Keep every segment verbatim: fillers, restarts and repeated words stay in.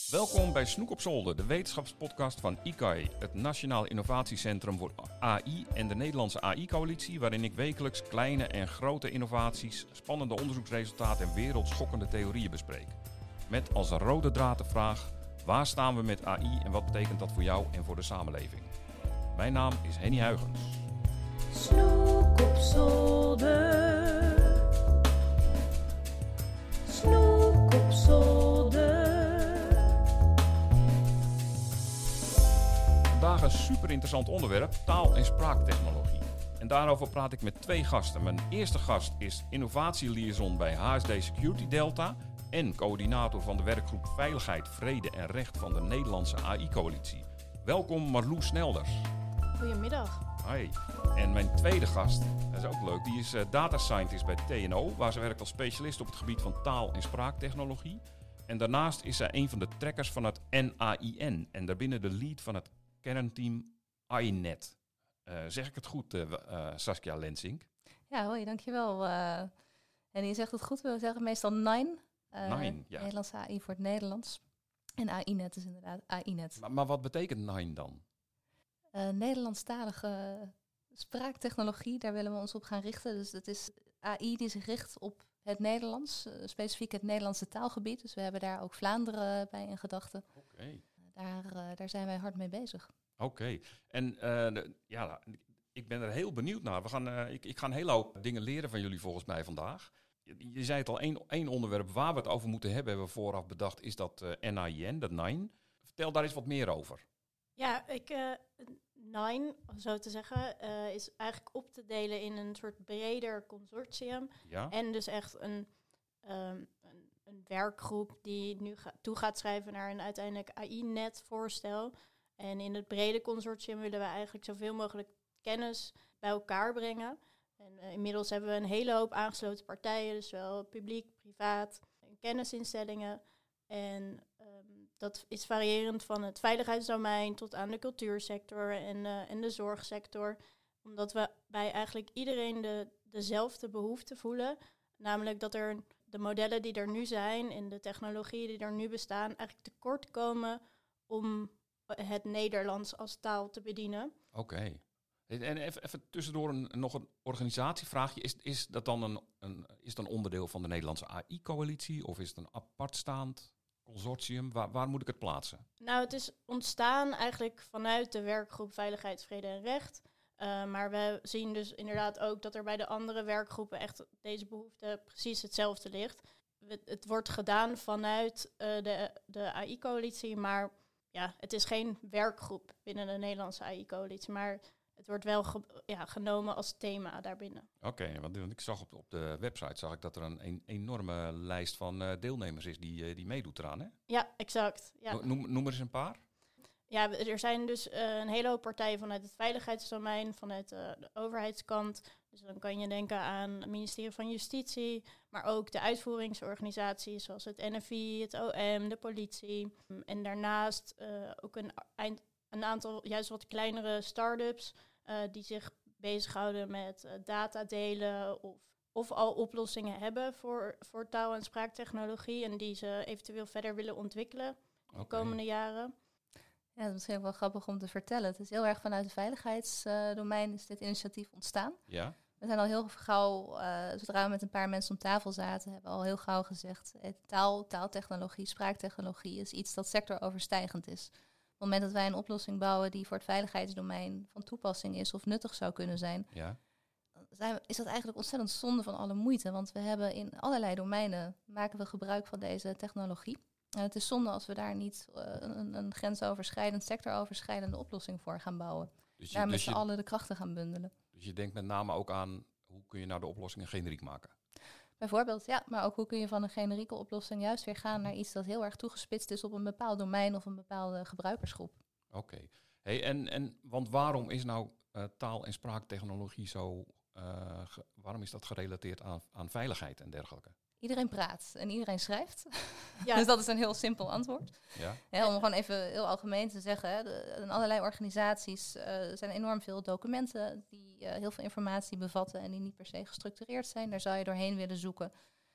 Welkom bij Snoek op Zolder, de wetenschapspodcast van I C A I, het Nationaal Innovatiecentrum voor A I en de Nederlandse A I-coalitie, waarin ik wekelijks kleine en grote innovaties, spannende onderzoeksresultaten en wereldschokkende theorieën bespreek. Met als rode draad de vraag, waar staan we met A I en wat betekent dat voor jou en voor de samenleving? Mijn naam is Henny Huygens. Snoek op zolder. Snoek op zolder. Vandaag een super interessant onderwerp, taal- en spraaktechnologie. En daarover praat ik met twee gasten. Mijn eerste gast is innovatieliaison bij H S D Security Delta en coördinator van de werkgroep Veiligheid, Vrede en Recht van de Nederlandse A I-coalitie. Welkom Marloes Snelders. Goedemiddag. Hi. En mijn tweede gast, dat is ook leuk, die is uh, data scientist bij T N O, waar ze werkt als specialist op het gebied van taal- en spraaktechnologie. En daarnaast is zij een van de trekkers van het N A I N en daarbinnen de lead van het kernteam A I net. Uh, zeg ik het goed, uh, uh, Saskia Lensink? Ja, hoi, dankjewel. Uh, en je zegt het goed, we zeggen meestal Nine. Uh, Nine, ja. Nederlandse A I voor het Nederlands. En A I net is inderdaad A I net. Maar, maar wat betekent Nine dan? Uh, Nederlandstalige spraaktechnologie, daar willen we ons op gaan richten. Dus het is A I die zich richt op het Nederlands, uh, specifiek het Nederlandse taalgebied. Dus we hebben daar ook Vlaanderen bij in gedachten. Oké. Okay. Daar, uh, daar zijn wij hard mee bezig. Oké. Okay. En uh, de, ja, ik ben er heel benieuwd naar. We gaan, uh, ik, ik ga een hele hoop dingen leren van jullie volgens mij vandaag. Je, je zei het al, één, één onderwerp waar we het over moeten hebben, hebben we vooraf bedacht, is dat uh, N A I N, dat Nine. Vertel daar eens wat meer over. Ja, ik, uh, Nine, zo te zeggen, uh, is eigenlijk op te delen in een soort breder consortium. Ja? En dus echt een, um, een, een werkgroep die nu ga, toe gaat schrijven naar een uiteindelijk A I net voorstel. En in het brede consortium willen we eigenlijk zoveel mogelijk kennis bij elkaar brengen. En uh, inmiddels hebben we een hele hoop aangesloten partijen, dus wel publiek, privaat, en kennisinstellingen. En um, dat is variërend van het veiligheidsdomein tot aan de cultuursector en, uh, en de zorgsector. Omdat we bij eigenlijk iedereen de, dezelfde behoefte voelen. Namelijk dat er de modellen die er nu zijn en de technologieën die er nu bestaan eigenlijk tekort komen om het Nederlands als taal te bedienen. Oké. Okay. En even, even tussendoor een, nog een organisatievraagje. Is, is dat dan een, een, is het een onderdeel van de Nederlandse A I-coalitie of is het een apartstaand consortium? Waar, waar moet ik het plaatsen? Nou, het is ontstaan eigenlijk vanuit de werkgroep Veiligheid, Vrede en Recht. Uh, maar we zien dus inderdaad ook dat er bij de andere werkgroepen echt deze behoefte precies hetzelfde ligt. Het, het wordt gedaan vanuit uh, de, de A I-coalitie, maar ja, het is geen werkgroep binnen de Nederlandse A I-coalitie, maar het wordt wel ge, ja, genomen als thema daarbinnen. Oké, okay, want ik zag op, op de website zag ik dat er een, een enorme lijst van uh, deelnemers is die, uh, die meedoet eraan, hè? Ja, exact. Ja. Noem, noem er eens een paar. Ja, er zijn dus uh, een hele hoop partijen vanuit het veiligheidsdomein, vanuit uh, de overheidskant. Dus dan kan je denken aan het ministerie van Justitie, maar ook de uitvoeringsorganisaties zoals het N F I, het O M, de politie. En daarnaast uh, ook een, een aantal juist wat kleinere start-ups uh, die zich bezighouden met uh, data delen of, of al oplossingen hebben voor, voor taal- en spraaktechnologie en die ze eventueel verder willen ontwikkelen de okay. komende jaren. Ja, dat is misschien ook wel grappig om te vertellen. Het is heel erg vanuit het veiligheidsdomein is dit initiatief ontstaan. Ja. We zijn al heel gauw, uh, zodra we met een paar mensen om tafel zaten, hebben we al heel gauw gezegd, taal, taaltechnologie, spraaktechnologie is iets dat sectoroverstijgend is. Op het moment dat wij een oplossing bouwen die voor het veiligheidsdomein van toepassing is of nuttig zou kunnen zijn, ja. zijn we, is dat eigenlijk ontzettend zonde van alle moeite. Want we hebben in allerlei domeinen, maken we gebruik van deze technologie. En het is zonde als we daar niet uh, een, een grensoverschrijdend, sectoroverschrijdende oplossing voor gaan bouwen. Dus je, daar met dus z'n allen de krachten gaan bundelen. Dus je denkt met name ook aan, hoe kun je nou de oplossingen generiek maken? Bijvoorbeeld, ja. Maar ook hoe kun je van een generieke oplossing juist weer gaan naar iets dat heel erg toegespitst is op een bepaald domein of een bepaalde gebruikersgroep. Oké. Okay. Hey, en, en, want waarom is nou uh, taal- en spraaktechnologie zo, uh, ge, waarom is dat gerelateerd aan, aan veiligheid en dergelijke? Iedereen praat en iedereen schrijft. Ja. Dus dat is een heel simpel antwoord. Ja. Ja, om gewoon even heel algemeen te zeggen. Hè, de, in allerlei organisaties uh, zijn enorm veel documenten die uh, heel veel informatie bevatten en die niet per se gestructureerd zijn. Daar zou je doorheen willen zoeken.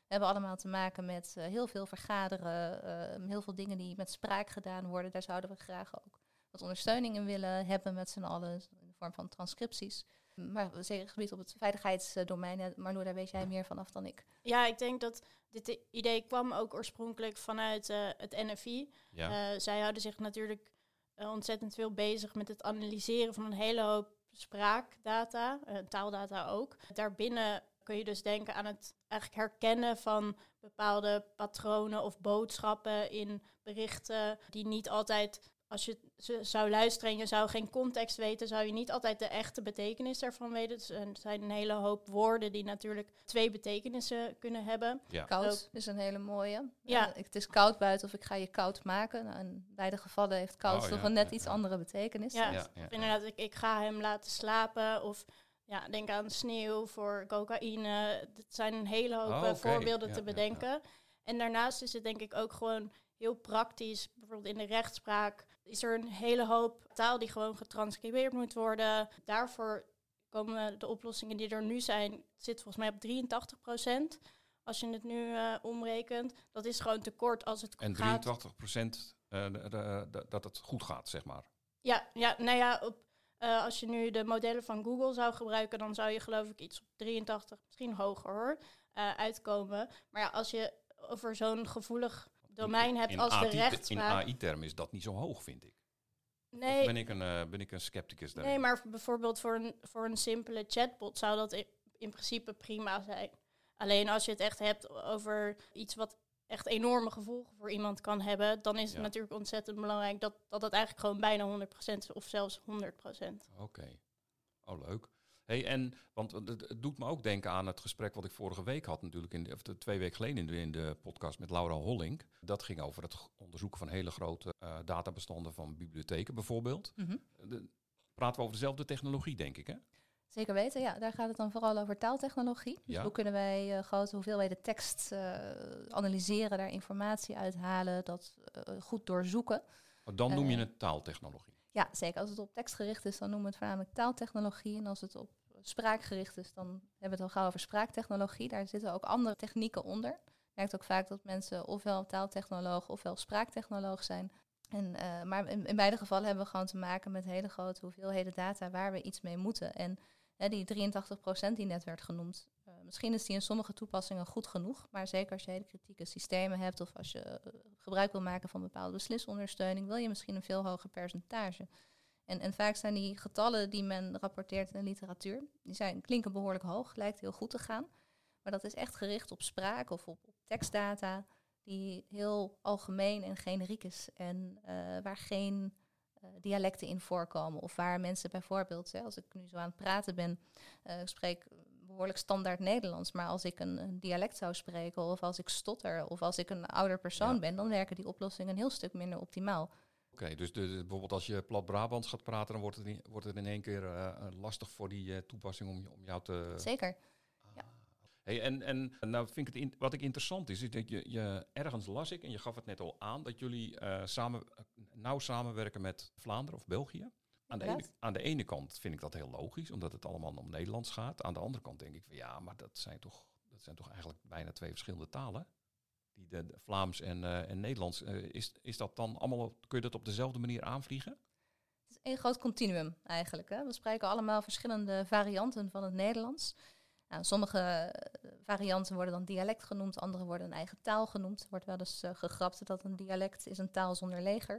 We hebben allemaal te maken met uh, heel veel vergaderen, uh, heel veel dingen die met spraak gedaan worden. Daar zouden we graag ook wat ondersteuning in willen hebben met z'n allen, in de vorm van transcripties. Maar zeker gebied op het veiligheidsdomein, Marlo, daar weet jij meer vanaf dan ik. Ja, ik denk dat dit idee kwam ook oorspronkelijk vanuit uh, het N F I. Ja. Uh, zij houden zich natuurlijk uh, ontzettend veel bezig met het analyseren van een hele hoop spraakdata, uh, taaldata ook. Daarbinnen kun je dus denken aan het eigenlijk herkennen van bepaalde patronen of boodschappen in berichten die niet altijd, als je ze zou luisteren en je zou geen context weten, zou je niet altijd de echte betekenis ervan weten. Dus er zijn een hele hoop woorden die natuurlijk twee betekenissen kunnen hebben. Ja. Koud Ook. is een hele mooie. Ja. Uh, het is koud buiten of ik ga je koud maken. Nou, in beide gevallen heeft koud Oh, toch ja, een net ja, iets ja. andere betekenis. Ja, Ja, of ja, ja. inderdaad, ik, ik ga hem laten slapen. Of ja, denk aan sneeuw voor cocaïne. Dat zijn een hele hoop Oh, uh, oké. voorbeelden Ja, te ja, bedenken. En daarnaast is het denk ik ook gewoon heel praktisch. Bijvoorbeeld in de rechtspraak is er een hele hoop taal die gewoon getranscribeerd moet worden. Daarvoor komen de oplossingen die er nu zijn, zit volgens mij op drieëntachtig procent. Als je het nu uh, omrekent, dat is gewoon tekort als het En gaat. drieëntachtig procent uh, de, de, de, dat het goed gaat, zeg maar. Ja, ja, nou ja, op, uh, als je nu de modellen van Google zou gebruiken, dan zou je geloof ik iets op drieëntachtig, misschien hoger hoor, uh, uitkomen. Maar ja, als je over zo'n gevoelig domein hebt In als de A I rechtspraak. In A I-termen is dat niet zo hoog, vind ik. Nee, Of ben ik een, uh, ben ik een scepticus daarin? nee, maar bijvoorbeeld voor een, voor een simpele chatbot zou dat i- in principe prima zijn. Alleen als je het echt hebt over iets wat echt enorme gevolgen voor iemand kan hebben, dan is het Ja. natuurlijk ontzettend belangrijk dat, dat het eigenlijk gewoon bijna honderd procent is of zelfs honderd procent. Oké. Okay. Oh, leuk. Hey, en, want het, het doet me ook denken aan het gesprek wat ik vorige week had natuurlijk, in de, of de, twee weken geleden in de, in de podcast met Laura Hollink. Dat ging over het onderzoeken van hele grote uh, databestanden van bibliotheken bijvoorbeeld. Mm-hmm. De, praten we over dezelfde technologie, denk ik, hè? Zeker weten, ja. Daar gaat het dan vooral over taaltechnologie. Dus Ja. hoe kunnen wij uh, grote hoeveelheden tekst uh, analyseren, daar informatie uithalen, dat uh, goed doorzoeken. Maar dan noem je Uh, het taaltechnologie. Ja, zeker. Als het op tekst gericht is, dan noemen we het voornamelijk taaltechnologie. En als het op spraak gericht is, dan hebben we het al gauw over spraaktechnologie. Daar zitten ook andere technieken onder. Je merkt ook vaak dat mensen ofwel taaltechnoloog ofwel spraaktechnoloog zijn. En, uh, maar in, in beide gevallen hebben we gewoon te maken met hele grote hoeveelheden data waar we iets mee moeten. En uh, die drieëntachtig procent die net werd genoemd, uh, misschien is die in sommige toepassingen goed genoeg. Maar zeker als je hele kritieke systemen hebt of als je uh, gebruik wil maken van bepaalde beslisondersteuning, wil je misschien een veel hoger percentage. En, en vaak zijn die getallen die men rapporteert in de literatuur, die zijn, klinken behoorlijk hoog, lijkt heel goed te gaan. Maar dat is echt gericht op spraak of op, op tekstdata die heel algemeen en generiek is. En uh, waar geen uh, dialecten in voorkomen. Of waar mensen bijvoorbeeld, hè, als ik nu zo aan het praten ben, uh, ik spreek behoorlijk standaard Nederlands. Maar als ik een, een dialect zou spreken of als ik stotter of als ik een ouder persoon Ja. ben, dan werken die oplossingen een heel stuk minder optimaal. Oké, okay, dus de, de, bijvoorbeeld als je plat-Brabants gaat praten, dan wordt het, in, wordt het in één keer uh, lastig voor die uh, toepassing om, om jou te... Zeker. Ja. Hey, en en nou vind ik het in, wat ik interessant is, is dat je, je ergens las ik, en je gaf het net al aan, dat jullie uh, samen, uh, nauw samenwerken met Vlaanderen of België. Aan de, ene, aan de ene kant vind ik dat heel logisch, omdat het allemaal om Nederlands gaat. Aan de andere kant denk ik van ja, maar dat zijn toch, dat zijn toch eigenlijk bijna twee verschillende talen? Die de, de Vlaams en, uh, en Nederlands, uh, is, is dat dan allemaal, kun je dat op dezelfde manier aanvliegen? Het is één groot continuum eigenlijk. Hè? We spreken allemaal verschillende varianten van het Nederlands. Nou, sommige varianten worden dan dialect genoemd, andere worden een eigen taal genoemd. Er wordt wel eens uh, gegrapt dat een dialect is een taal zonder leger.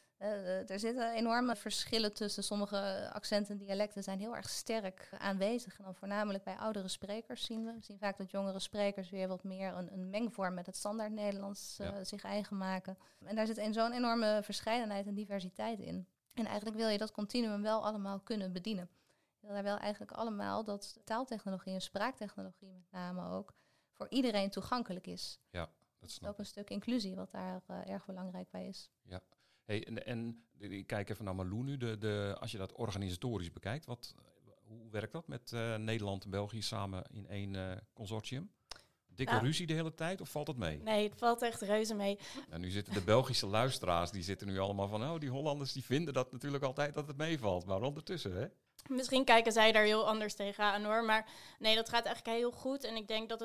Uh, er zitten enorme verschillen tussen. Sommige accenten en dialecten zijn heel erg sterk aanwezig. En dan voornamelijk bij oudere sprekers zien we. We zien vaak dat jongere sprekers weer wat meer een, een mengvorm met het standaard Nederlands uh, ja. zich eigen maken. En daar zit een zo'n enorme verscheidenheid en diversiteit in. En eigenlijk wil je dat continuum wel allemaal kunnen bedienen. Je wil daar wel eigenlijk allemaal dat taaltechnologie en spraaktechnologie met name ook voor iedereen toegankelijk is. Ja, dat snap ik. Dat is ook een stuk inclusie wat daar uh, erg belangrijk bij is. Ja. Hey, en, en ik kijk even naar Marlo nu. De, de, als je dat organisatorisch bekijkt, wat, hoe werkt dat met uh, Nederland en België samen in één uh, consortium? Dikke ja. ruzie de hele tijd of valt het mee? Nee, het valt echt reuze mee. Nou, nu zitten de Belgische luisteraars, die zitten nu allemaal van, oh, die Hollanders die vinden dat natuurlijk altijd dat het meevalt. Maar ondertussen, hè? Misschien kijken zij daar heel anders tegenaan hoor. Maar nee, dat gaat eigenlijk heel goed. En ik denk dat het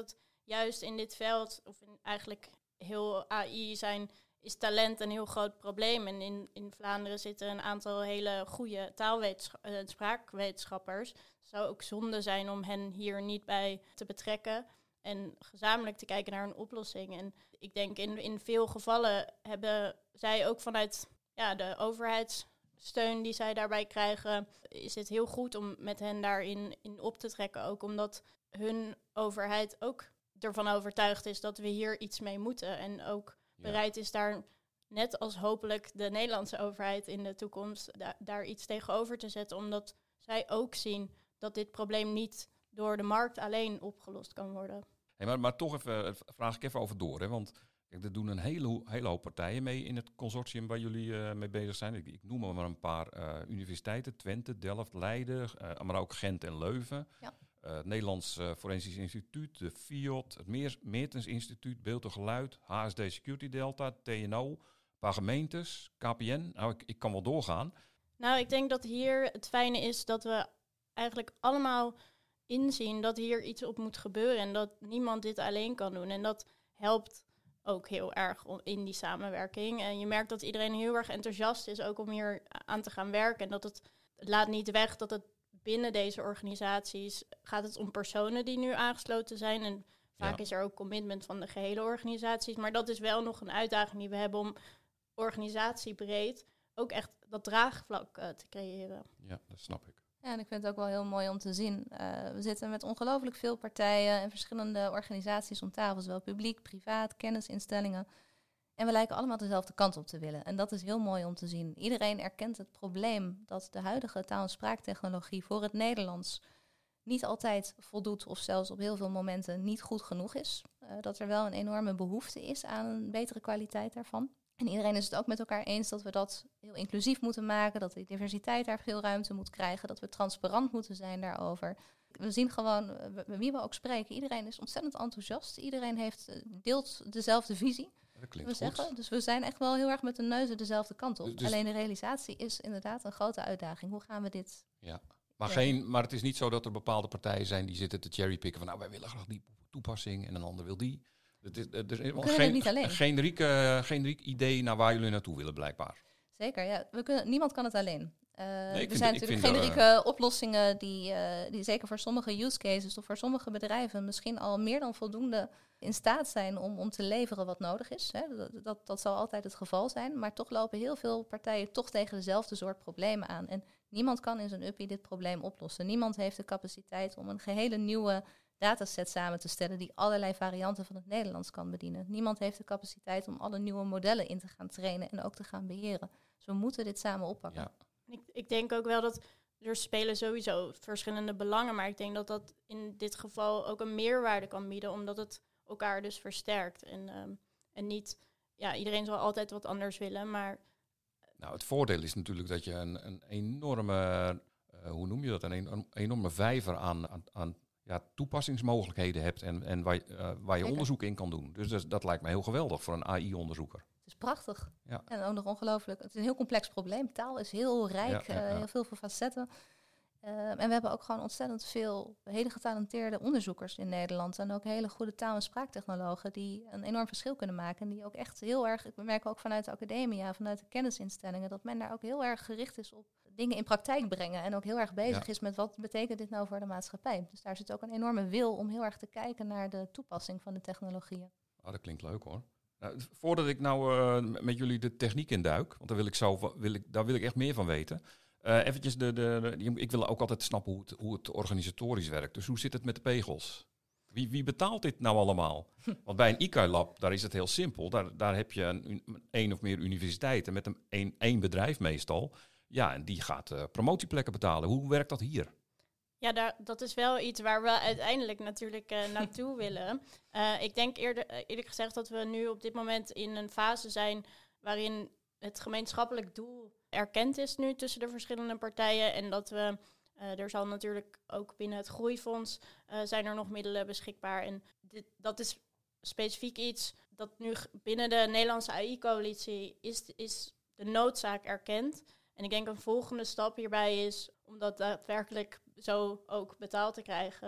juist in dit veld, of in eigenlijk heel A I zijn, is talent een heel groot probleem. En in, in Vlaanderen zitten een aantal hele goede taalwetenschap- uh, spraakwetenschappers. Het zou ook zonde zijn om hen hier niet bij te betrekken en gezamenlijk te kijken naar een oplossing. En ik denk in, in veel gevallen hebben zij ook vanuit ja, de overheidssteun die zij daarbij krijgen, is het heel goed om met hen daarin in op te trekken. Ook omdat hun overheid ook ervan overtuigd is dat we hier iets mee moeten. En ook bereid is daar, net als hopelijk de Nederlandse overheid in de toekomst, da- daar iets tegenover te zetten. Omdat zij ook zien dat dit probleem niet door de markt alleen opgelost kan worden. Hey, maar, maar toch even, vraag ik even over door. Hè? Want kijk, er doen een hele, hele hoop partijen mee in het consortium waar jullie uh, mee bezig zijn. Ik, ik noem maar een paar uh, universiteiten. Twente, Delft, Leiden, uh, maar ook Gent en Leuven. Ja. Uh, het Nederlands uh, Forensisch Instituut, de F I O T, het Meer- Meertens Instituut, Beeld en Geluid, H S D Security Delta, T N O, een paar gemeentes, K P N. Nou, ik, ik kan wel doorgaan. Nou, ik denk dat hier het fijne is dat we eigenlijk allemaal inzien dat hier iets op moet gebeuren en dat niemand dit alleen kan doen. En dat helpt ook heel erg in die samenwerking. En je merkt dat iedereen heel erg enthousiast is ook om hier aan te gaan werken. En dat het, het laat niet weg dat het binnen deze organisaties gaat het om personen die nu aangesloten zijn. En vaak ja. is er ook commitment van de gehele organisaties. Maar dat is wel nog een uitdaging die we hebben om organisatiebreed ook echt dat draagvlak uh, te creëren. Ja, dat snap ik. Ja, en ik vind het ook wel heel mooi om te zien. Uh, we zitten met ongelooflijk veel partijen en verschillende organisaties om tafel, zowel publiek, privaat, kennisinstellingen. En we lijken allemaal dezelfde kant op te willen. En dat is heel mooi om te zien. Iedereen erkent het probleem dat de huidige taal- en spraaktechnologie voor het Nederlands niet altijd voldoet of zelfs op heel veel momenten niet goed genoeg is. Uh, dat er wel een enorme behoefte is aan een betere kwaliteit daarvan. En iedereen is het ook met elkaar eens dat we dat heel inclusief moeten maken, dat die diversiteit daar veel ruimte moet krijgen, dat we transparant moeten zijn daarover. We zien gewoon, uh, wie we ook spreken, iedereen is ontzettend enthousiast. Iedereen heeft, uh, deelt dezelfde visie. Dat klinkt we goed. zeggen. Dus we zijn echt wel heel erg met de neuzen dezelfde kant op. Dus, dus Alleen de realisatie is inderdaad een grote uitdaging. Hoe gaan we dit... Ja. Maar, ja. geen, maar het is niet zo dat er bepaalde partijen zijn die zitten te cherrypicken van nou, wij willen graag die toepassing en een ander wil die. Het is, het is we geen, het niet alleen. Generiek, uh, generiek idee naar waar jullie naartoe willen blijkbaar. Zeker, ja. We kunnen, niemand kan het alleen. Uh, nee, er zijn de, natuurlijk vind generieke uh, oplossingen die, uh, die zeker voor sommige use cases of voor sommige bedrijven misschien al meer dan voldoende in staat zijn om, om te leveren wat nodig is. Hè. Dat, dat, dat zal altijd het geval zijn, maar toch lopen heel veel partijen toch tegen dezelfde soort problemen aan. En niemand kan in zijn uppie dit probleem oplossen. Niemand heeft de capaciteit om een gehele nieuwe dataset samen te stellen die allerlei varianten van het Nederlands kan bedienen. Niemand heeft de capaciteit om alle nieuwe modellen in te gaan trainen en ook te gaan beheren. Dus we moeten dit samen oppakken. Ja. Ik, ik denk ook wel dat er spelen sowieso verschillende belangen, maar ik denk dat dat in dit geval ook een meerwaarde kan bieden, omdat het elkaar dus versterkt. En, um, en niet, ja, iedereen zal altijd wat anders willen, maar... Nou, het voordeel is natuurlijk dat je een, een enorme, uh, hoe noem je dat, een, een enorme vijver aan, aan, aan ja, toepassingsmogelijkheden hebt en, en waar, uh, waar je onderzoek in kan doen. Dus dat, dat lijkt me heel geweldig voor een A I-onderzoeker. Het is prachtig. Ja. En ook nog ongelooflijk. Het is een heel complex probleem. Taal is heel rijk, ja, ja, ja. Uh, heel veel facetten. Uh, en we hebben ook gewoon ontzettend veel hele getalenteerde onderzoekers in Nederland. En ook hele goede taal- en spraaktechnologen die een enorm verschil kunnen maken. En die ook echt heel erg, ik merk ook vanuit de academia, vanuit de kennisinstellingen, dat men daar ook heel erg gericht is op dingen in praktijk brengen. En ook heel erg bezig ja. is met wat betekent dit nou voor de maatschappij. Dus daar zit ook een enorme wil om heel erg te kijken naar de toepassing van de technologieën. Oh, dat klinkt leuk hoor. Nou, voordat ik nou uh, met jullie de techniek induik, want daar wil ik, zo, wil ik, daar wil ik echt meer van weten. Uh, eventjes de, de, de, ik wil ook altijd snappen hoe het, hoe het organisatorisch werkt. Dus hoe zit het met de pegels? Wie, wie betaalt dit nou allemaal? Want bij een I K I-lab, daar is het heel simpel. Daar, daar heb je een, een of meer universiteiten met een, een, één bedrijf meestal. Ja, en die gaat uh, promotieplekken betalen. Hoe werkt dat hier? Ja, daar, dat is wel iets waar we uiteindelijk natuurlijk uh, naartoe willen. Uh, ik denk eerder, uh, eerlijk gezegd dat we nu op dit moment in een fase zijn waarin het gemeenschappelijk doel erkend is nu tussen de verschillende partijen. En dat we, uh, er zal natuurlijk ook binnen het groeifonds uh, zijn er nog middelen beschikbaar. En dit, dat is specifiek iets dat nu binnen de Nederlandse A I-coalitie is, is de noodzaak erkend. En ik denk een volgende stap hierbij is om dat daadwerkelijk zo ook betaald te krijgen.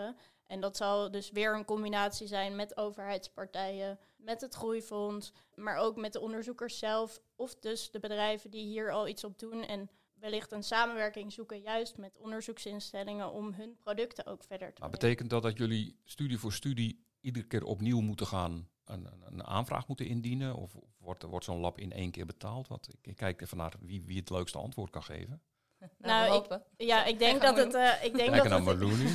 En dat zal dus weer een combinatie zijn met overheidspartijen, met het groeifonds, maar ook met de onderzoekers zelf of dus de bedrijven die hier al iets op doen en wellicht een samenwerking zoeken juist met onderzoeksinstellingen om hun producten ook verder te Maar brengen. betekent dat dat jullie studie voor studie iedere keer opnieuw moeten gaan, een, een, een aanvraag moeten indienen? Of wordt, wordt zo'n lab in één keer betaald? Wat, ik, ik kijk even naar wie, wie het leukste antwoord kan geven. Nou, Nou, we ik- hopen. Ja, ik denk Ga dat het... eh, ik denk Kijken dat naar het Marloeni.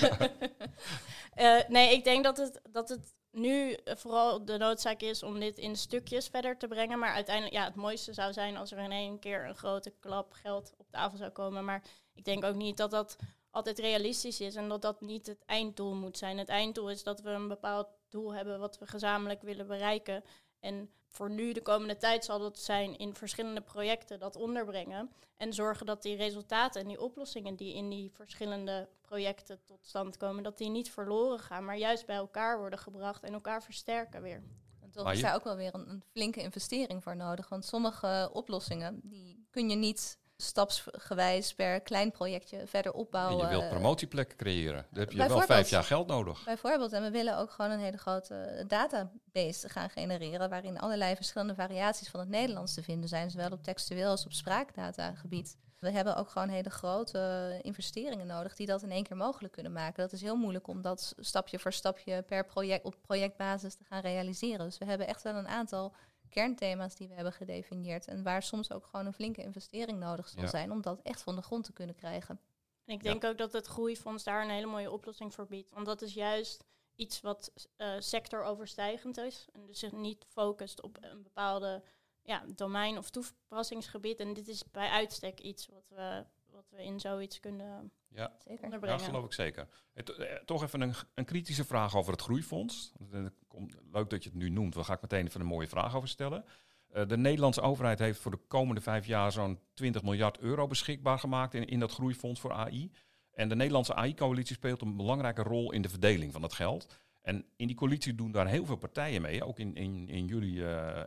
Eh, nee, ik denk dat het, dat het nu eh, vooral de noodzaak is om dit in stukjes verder te brengen. Maar uiteindelijk, ja, het mooiste zou zijn als er in één keer een grote klap geld op tafel zou komen. Maar ik denk ook niet dat dat altijd realistisch is en dat dat niet het einddoel moet zijn. Het einddoel is dat we een bepaald doel hebben wat we gezamenlijk willen bereiken. En voor nu, de komende tijd, zal dat zijn in verschillende projecten dat onderbrengen. En zorgen dat die resultaten en die oplossingen die in die verschillende projecten tot stand komen, dat die niet verloren gaan, maar juist bij elkaar worden gebracht en elkaar versterken weer. En toch Maar is je- daar ook wel weer een, een flinke investering voor nodig. Want sommige oplossingen die kun je niet stapsgewijs per klein projectje verder En opbouwen. je wilt promotieplekken creëren. Daar heb je wel bijvoorbeeld. vijf jaar geld nodig. Bijvoorbeeld, en we willen ook gewoon een hele grote database gaan genereren, waarin allerlei verschillende variaties van het Nederlands te vinden zijn, zowel op textueel als op spraakdatagebied. We hebben ook gewoon hele grote investeringen nodig die dat in één keer mogelijk kunnen maken. Dat is heel moeilijk om dat stapje voor stapje per project op projectbasis te gaan realiseren. Dus we hebben echt wel een aantal kernthema's die we hebben gedefinieerd en waar soms ook gewoon een flinke investering nodig zal Ja. zijn om dat echt van de grond te kunnen krijgen. En ik denk ook dat het groeifonds daar een hele mooie oplossing voor biedt. Want dat is juist iets wat uh, sectoroverstijgend is. En dus zich niet focust op een bepaalde ja, domein of toepassingsgebied. En dit is bij uitstek iets wat we, wat we in zoiets kunnen Ja. Zeker. Ja, onderbrengen. geloof ik zeker. Het, eh, toch even een, een kritische vraag over het groeifonds. Eh, kom- Leuk dat je het nu noemt. Daar ga ik meteen even een mooie vraag over stellen. Eh, de Nederlandse overheid heeft voor de komende vijf jaar zo'n twintig miljard euro beschikbaar gemaakt in, in dat groeifonds voor A I. En de Nederlandse A I-coalitie speelt een belangrijke rol in de verdeling van het geld. En in die coalitie doen daar heel veel partijen mee, ook in, in, in jullie uh,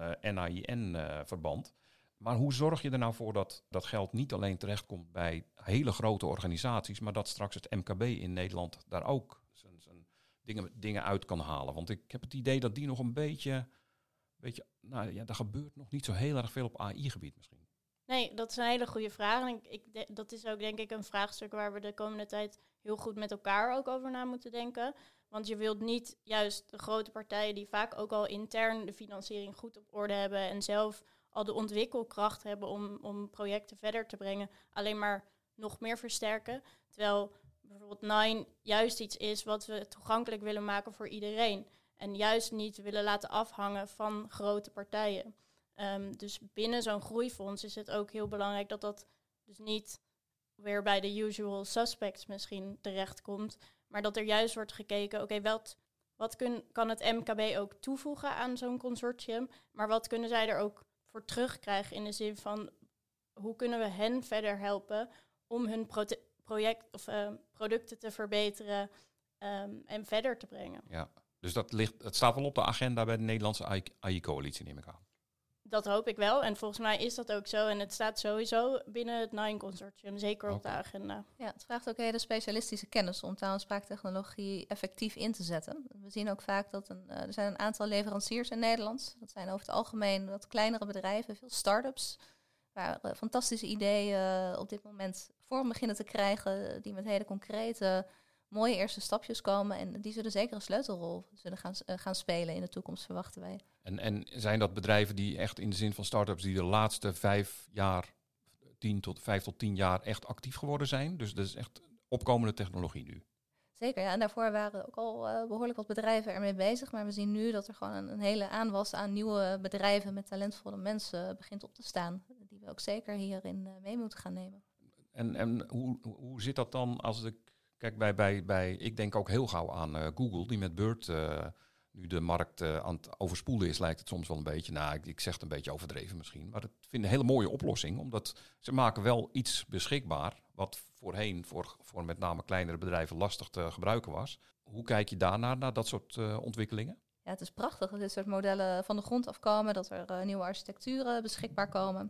N A I N-verband. Maar hoe zorg je er nou voor dat dat geld niet alleen terechtkomt bij hele grote organisaties, maar dat straks het M K B in Nederland daar ook zijn, zijn dingen, dingen uit kan halen? Want ik heb het idee dat die nog een beetje, beetje nou ja, daar gebeurt nog niet zo heel erg veel op A I-gebied misschien. Nee, dat is een hele goede vraag. En ik, ik, de- dat is ook denk ik een vraagstuk waar we de komende tijd heel goed met elkaar ook over na moeten denken. Want je wilt niet juist de grote partijen die vaak ook al intern de financiering goed op orde hebben en zelf al de ontwikkelkracht hebben om, om projecten verder te brengen, alleen maar nog meer versterken. Terwijl bijvoorbeeld Nine juist iets is wat we toegankelijk willen maken voor iedereen. En juist niet willen laten afhangen van grote partijen. Um, dus binnen zo'n groeifonds is het ook heel belangrijk dat dat dus niet weer bij de usual suspects misschien terechtkomt. Maar dat er juist wordt gekeken, oké, okay, wat, wat kun, kan het M K B ook toevoegen aan zo'n consortium? Maar wat kunnen zij er ook voor terugkrijgen in de zin van, hoe kunnen we hen verder helpen om hun prote- project, of, uh, producten te verbeteren um, en verder te brengen? Ja, dus dat ligt, het staat wel op de agenda bij de Nederlandse A I-coalitie, neem ik aan. Dat hoop ik wel. En volgens mij is dat ook zo. En het staat sowieso binnen het Nine-consortium, zeker op Oké. de agenda. Ja, het vraagt ook hele specialistische kennis om taal- en spraaktechnologie effectief in te zetten. We zien ook vaak dat een, uh, er zijn een aantal leveranciers in Nederland. Dat zijn over het algemeen wat kleinere bedrijven, veel start-ups, waar uh, fantastische ideeën uh, op dit moment vorm beginnen te krijgen, die met hele concrete, mooie eerste stapjes komen. En die zullen zeker een sleutelrol zullen gaan, uh, gaan spelen in de toekomst, verwachten wij. En, en zijn dat bedrijven die echt in de zin van start-ups die de laatste vijf jaar, tien tot vijf tot tien jaar echt actief geworden zijn? Dus dat is echt opkomende technologie nu. Zeker, ja. En daarvoor waren ook al uh, behoorlijk wat bedrijven ermee bezig. Maar we zien nu dat er gewoon een, een hele aanwas aan nieuwe bedrijven met talentvolle mensen begint op te staan. Die we ook zeker hierin uh, mee moeten gaan nemen. En, en hoe, hoe zit dat dan als ik kijk bij, bij, bij ik denk ook heel gauw aan uh, Google, die met Bird uh, nu de markt uh, aan het overspoelen is, lijkt het soms wel een beetje. Nou, ik, ik zeg het een beetje overdreven misschien. Maar ik vind een hele mooie oplossing, omdat ze maken wel iets beschikbaar wat voorheen voor, voor met name kleinere bedrijven lastig te gebruiken was. Hoe kijk je daarnaar, naar dat soort uh, ontwikkelingen? Ja, het is prachtig dat dit soort modellen van de grond afkomen, dat er uh, nieuwe architecturen beschikbaar komen.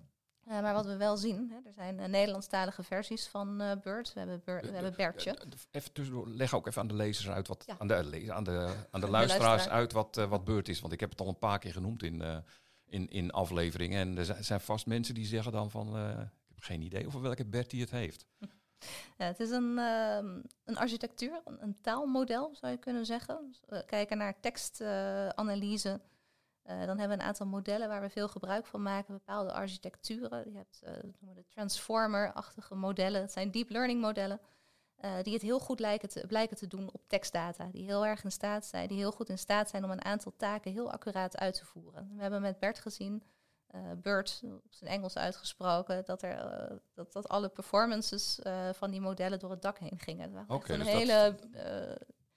Uh, maar wat we wel zien, hè, er zijn uh, Nederlandstalige versies van uh, Bert. We hebben, Ber- we hebben Bertje. Even tussendoor, leg ook even aan de lezers uit wat, Ja. aan, de, aan, de, aan de De luisteraars luisteraar. uit wat, uh, wat Bert is. Want ik heb het al een paar keer genoemd in, uh, in, in afleveringen. En er zijn- zijn vast mensen die zeggen dan van, uh, ik heb geen idee over welke Bert die het heeft. Ja, het is een, uh, een architectuur, een, een taalmodel zou je kunnen zeggen. Dus we kijken naar tekstanalyse. Uh, uh, dan hebben we een aantal modellen waar we veel gebruik van maken. Bepaalde architecturen. Je hebt uh, de transformer-achtige modellen. Dat zijn deep learning modellen. Uh, die het heel goed lijken te, blijken te doen op tekstdata. Die heel erg in staat zijn. Die heel goed in staat zijn om een aantal taken heel accuraat uit te voeren. We hebben met Bert gezien... Uh, Bert, op zijn Engels uitgesproken, dat, er, uh, dat, dat alle performances uh, van die modellen door het dak heen gingen. Dat was Oké, een dus hele uh,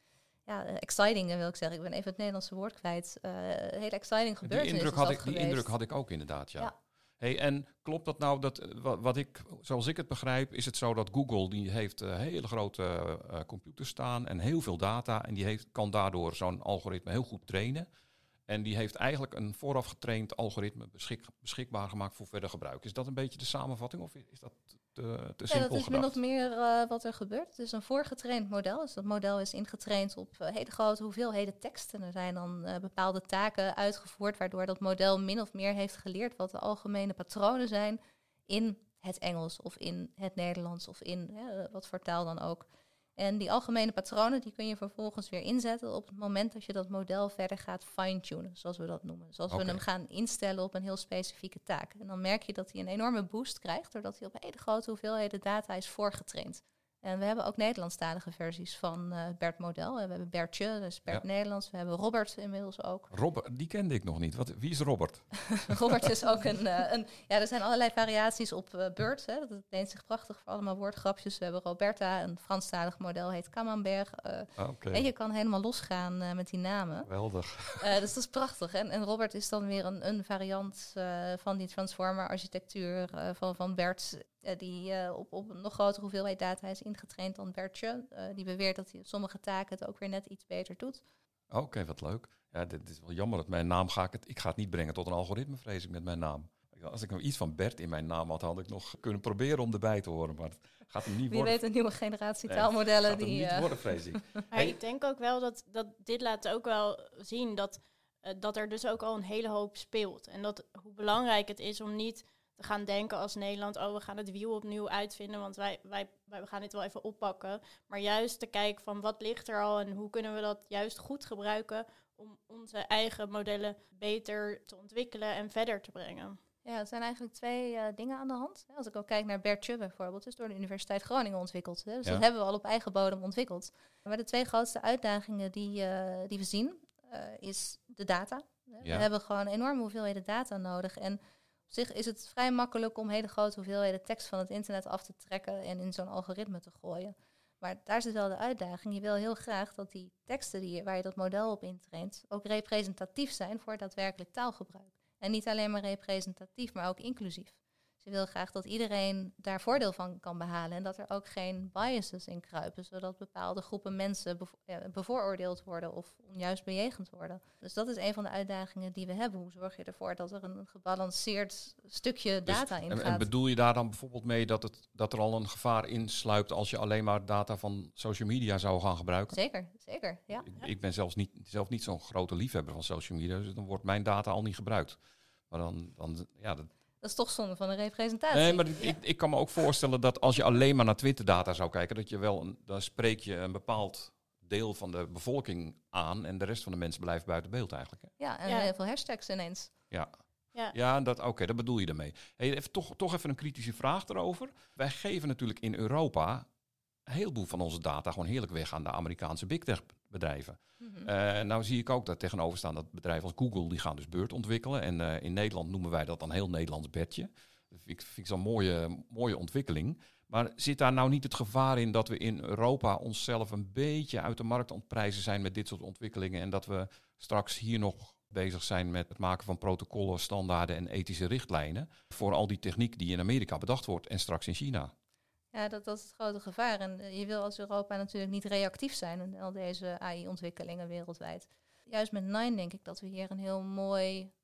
ja, exciting, wil ik zeggen. Ik ben even het Nederlandse woord kwijt. Uh, hele exciting Die gebeurtenis indruk, is had dat ik, die geweest. indruk had ik ook inderdaad, ja. Ja. Hey, en klopt dat nou, dat, uh, wat, wat ik, zoals ik het begrijp, is het zo dat Google, die heeft uh, hele grote uh, computers staan en heel veel data. En die heeft, kan daardoor zo'n algoritme heel goed trainen. En die heeft eigenlijk een vooraf getraind algoritme beschik, beschikbaar gemaakt voor verder gebruik. Is dat een beetje de samenvatting of is dat te, te Ja, simpel dat is min gedacht? of meer uh, wat er gebeurt. Het is een voorgetraind model. Dus dat model is ingetraind op uh, hele grote hoeveelheden tekst. En er zijn dan uh, bepaalde taken uitgevoerd, waardoor dat model min of meer heeft geleerd wat de algemene patronen zijn in het Engels of in het Nederlands of in uh, wat voor taal dan ook. En die algemene patronen die kun je vervolgens weer inzetten op het moment dat je dat model verder gaat fine-tunen, zoals we dat noemen. Zoals Oké. we hem gaan instellen op een heel specifieke taak. En dan merk je dat hij een enorme boost krijgt, doordat hij op hele grote hoeveelheden data is voorgetraind. En we hebben ook Nederlandstalige versies van uh, Bert Model. We hebben Bertje, dus Bert Ja. Nederlands. We hebben Robert inmiddels ook. Robert, die kende ik nog niet. Wat, wie is Robert? Robert is ook een, uh, een... Ja, er zijn allerlei variaties op uh, Bert. Hè. Dat leent zich prachtig voor allemaal woordgrapjes. We hebben Roberta, een Franstalig model heet Camembert. Uh, Oké, okay. En je kan helemaal losgaan uh, met die namen. Geweldig. Uh, dus dat is prachtig. En, en Robert is dan weer een, een variant uh, van die transformer-architectuur uh, van, van Bert... Uh, die uh, op, op een nog grotere hoeveelheid data is ingetraind dan Bertje. Uh, die beweert dat hij op sommige taken het ook weer net iets beter doet. Oké, okay, wat leuk. Ja, dit is wel jammer dat mijn naam ga ik het... Ik ga het niet brengen tot een algoritme, vrees ik, met mijn naam. Als ik nog iets van Bert in mijn naam had, had ik nog kunnen proberen om erbij te horen. Maar het gaat hem niet Wie worden. weet een nieuwe generatie Nee, taalmodellen. gaat hem die niet uh, worden, vrees ik. Maar Hey. ik denk ook wel dat, dat dit laat ook wel zien dat, uh, dat er dus ook al een hele hoop speelt. En dat hoe belangrijk het is om niet te gaan denken als Nederland, oh, we gaan het wiel opnieuw uitvinden, want wij, wij, wij gaan dit wel even oppakken. Maar juist te kijken van wat ligt er al en hoe kunnen we dat juist goed gebruiken om onze eigen modellen beter te ontwikkelen en verder te brengen. Ja, er zijn eigenlijk twee uh, dingen aan de hand. Als ik ook kijk naar Bertje bijvoorbeeld, is door de Universiteit Groningen ontwikkeld. Hè. Dus Ja. dat hebben we al op eigen bodem ontwikkeld. Maar de twee grootste uitdagingen die, uh, die we zien, uh, is de data. Ja. We hebben gewoon enorme hoeveelheden data nodig. En op zich is het vrij makkelijk om hele grote hoeveelheden tekst van het internet af te trekken en in zo'n algoritme te gooien. Maar daar zit wel de uitdaging. Je wil heel graag dat die teksten die je, waar je dat model op intraint ook representatief zijn voor daadwerkelijk taalgebruik. En niet alleen maar representatief, maar ook inclusief. Dus je wil graag dat iedereen daar voordeel van kan behalen en dat er ook geen biases in kruipen, zodat bepaalde groepen mensen bevo- eh, bevooroordeeld worden of onjuist bejegend worden. Dus dat is een van de uitdagingen die we hebben. Hoe zorg je ervoor dat er een gebalanceerd stukje Dus- data in en, gaat? en bedoel je daar dan bijvoorbeeld mee dat, het, dat er al een gevaar insluipt als je alleen maar data van social media zou gaan gebruiken? Zeker, zeker, ja. Ik, ik ben zelfs niet, zelf niet zo'n grote liefhebber van social media, dus dan wordt mijn data al niet gebruikt. Maar dan, dan ja, dat, Dat is toch zonde van de representatie. nee, maar ik, ik kan me ook voorstellen dat als je alleen maar naar Twitter-data zou kijken, dat je wel, een, dan spreek je een bepaald deel van de bevolking aan en de rest van de mensen blijft buiten beeld eigenlijk. Hè? Ja, en Ja. heel veel hashtags ineens. Ja. Ja. Ja, dat, oké, okay, dat bedoel je ermee. Hey, even, toch, toch even een kritische vraag erover. Wij geven natuurlijk in Europa een heleboel van onze data gewoon heerlijk weg aan de Amerikaanse big tech bedrijven. Mm-hmm. Uh, nou zie ik ook dat tegenover staan dat bedrijven als Google, die gaan dus Bert ontwikkelen. En uh, in Nederland noemen wij dat dan heel Nederlands Bertje. Dat vind ik, vind ik zo'n mooie, mooie ontwikkeling. Maar zit daar nou niet het gevaar in dat we in Europa onszelf een beetje uit de markt ontprijzen zijn met dit soort ontwikkelingen en dat we straks hier nog bezig zijn met het maken van protocollen, standaarden en ethische richtlijnen voor al die techniek die in Amerika bedacht wordt en straks in China? Ja, dat, dat is het grote gevaar. En uh, je wil als Europa natuurlijk niet reactief zijn in al deze A I-ontwikkelingen wereldwijd. Juist met Nine denk ik dat we hier een heel mooi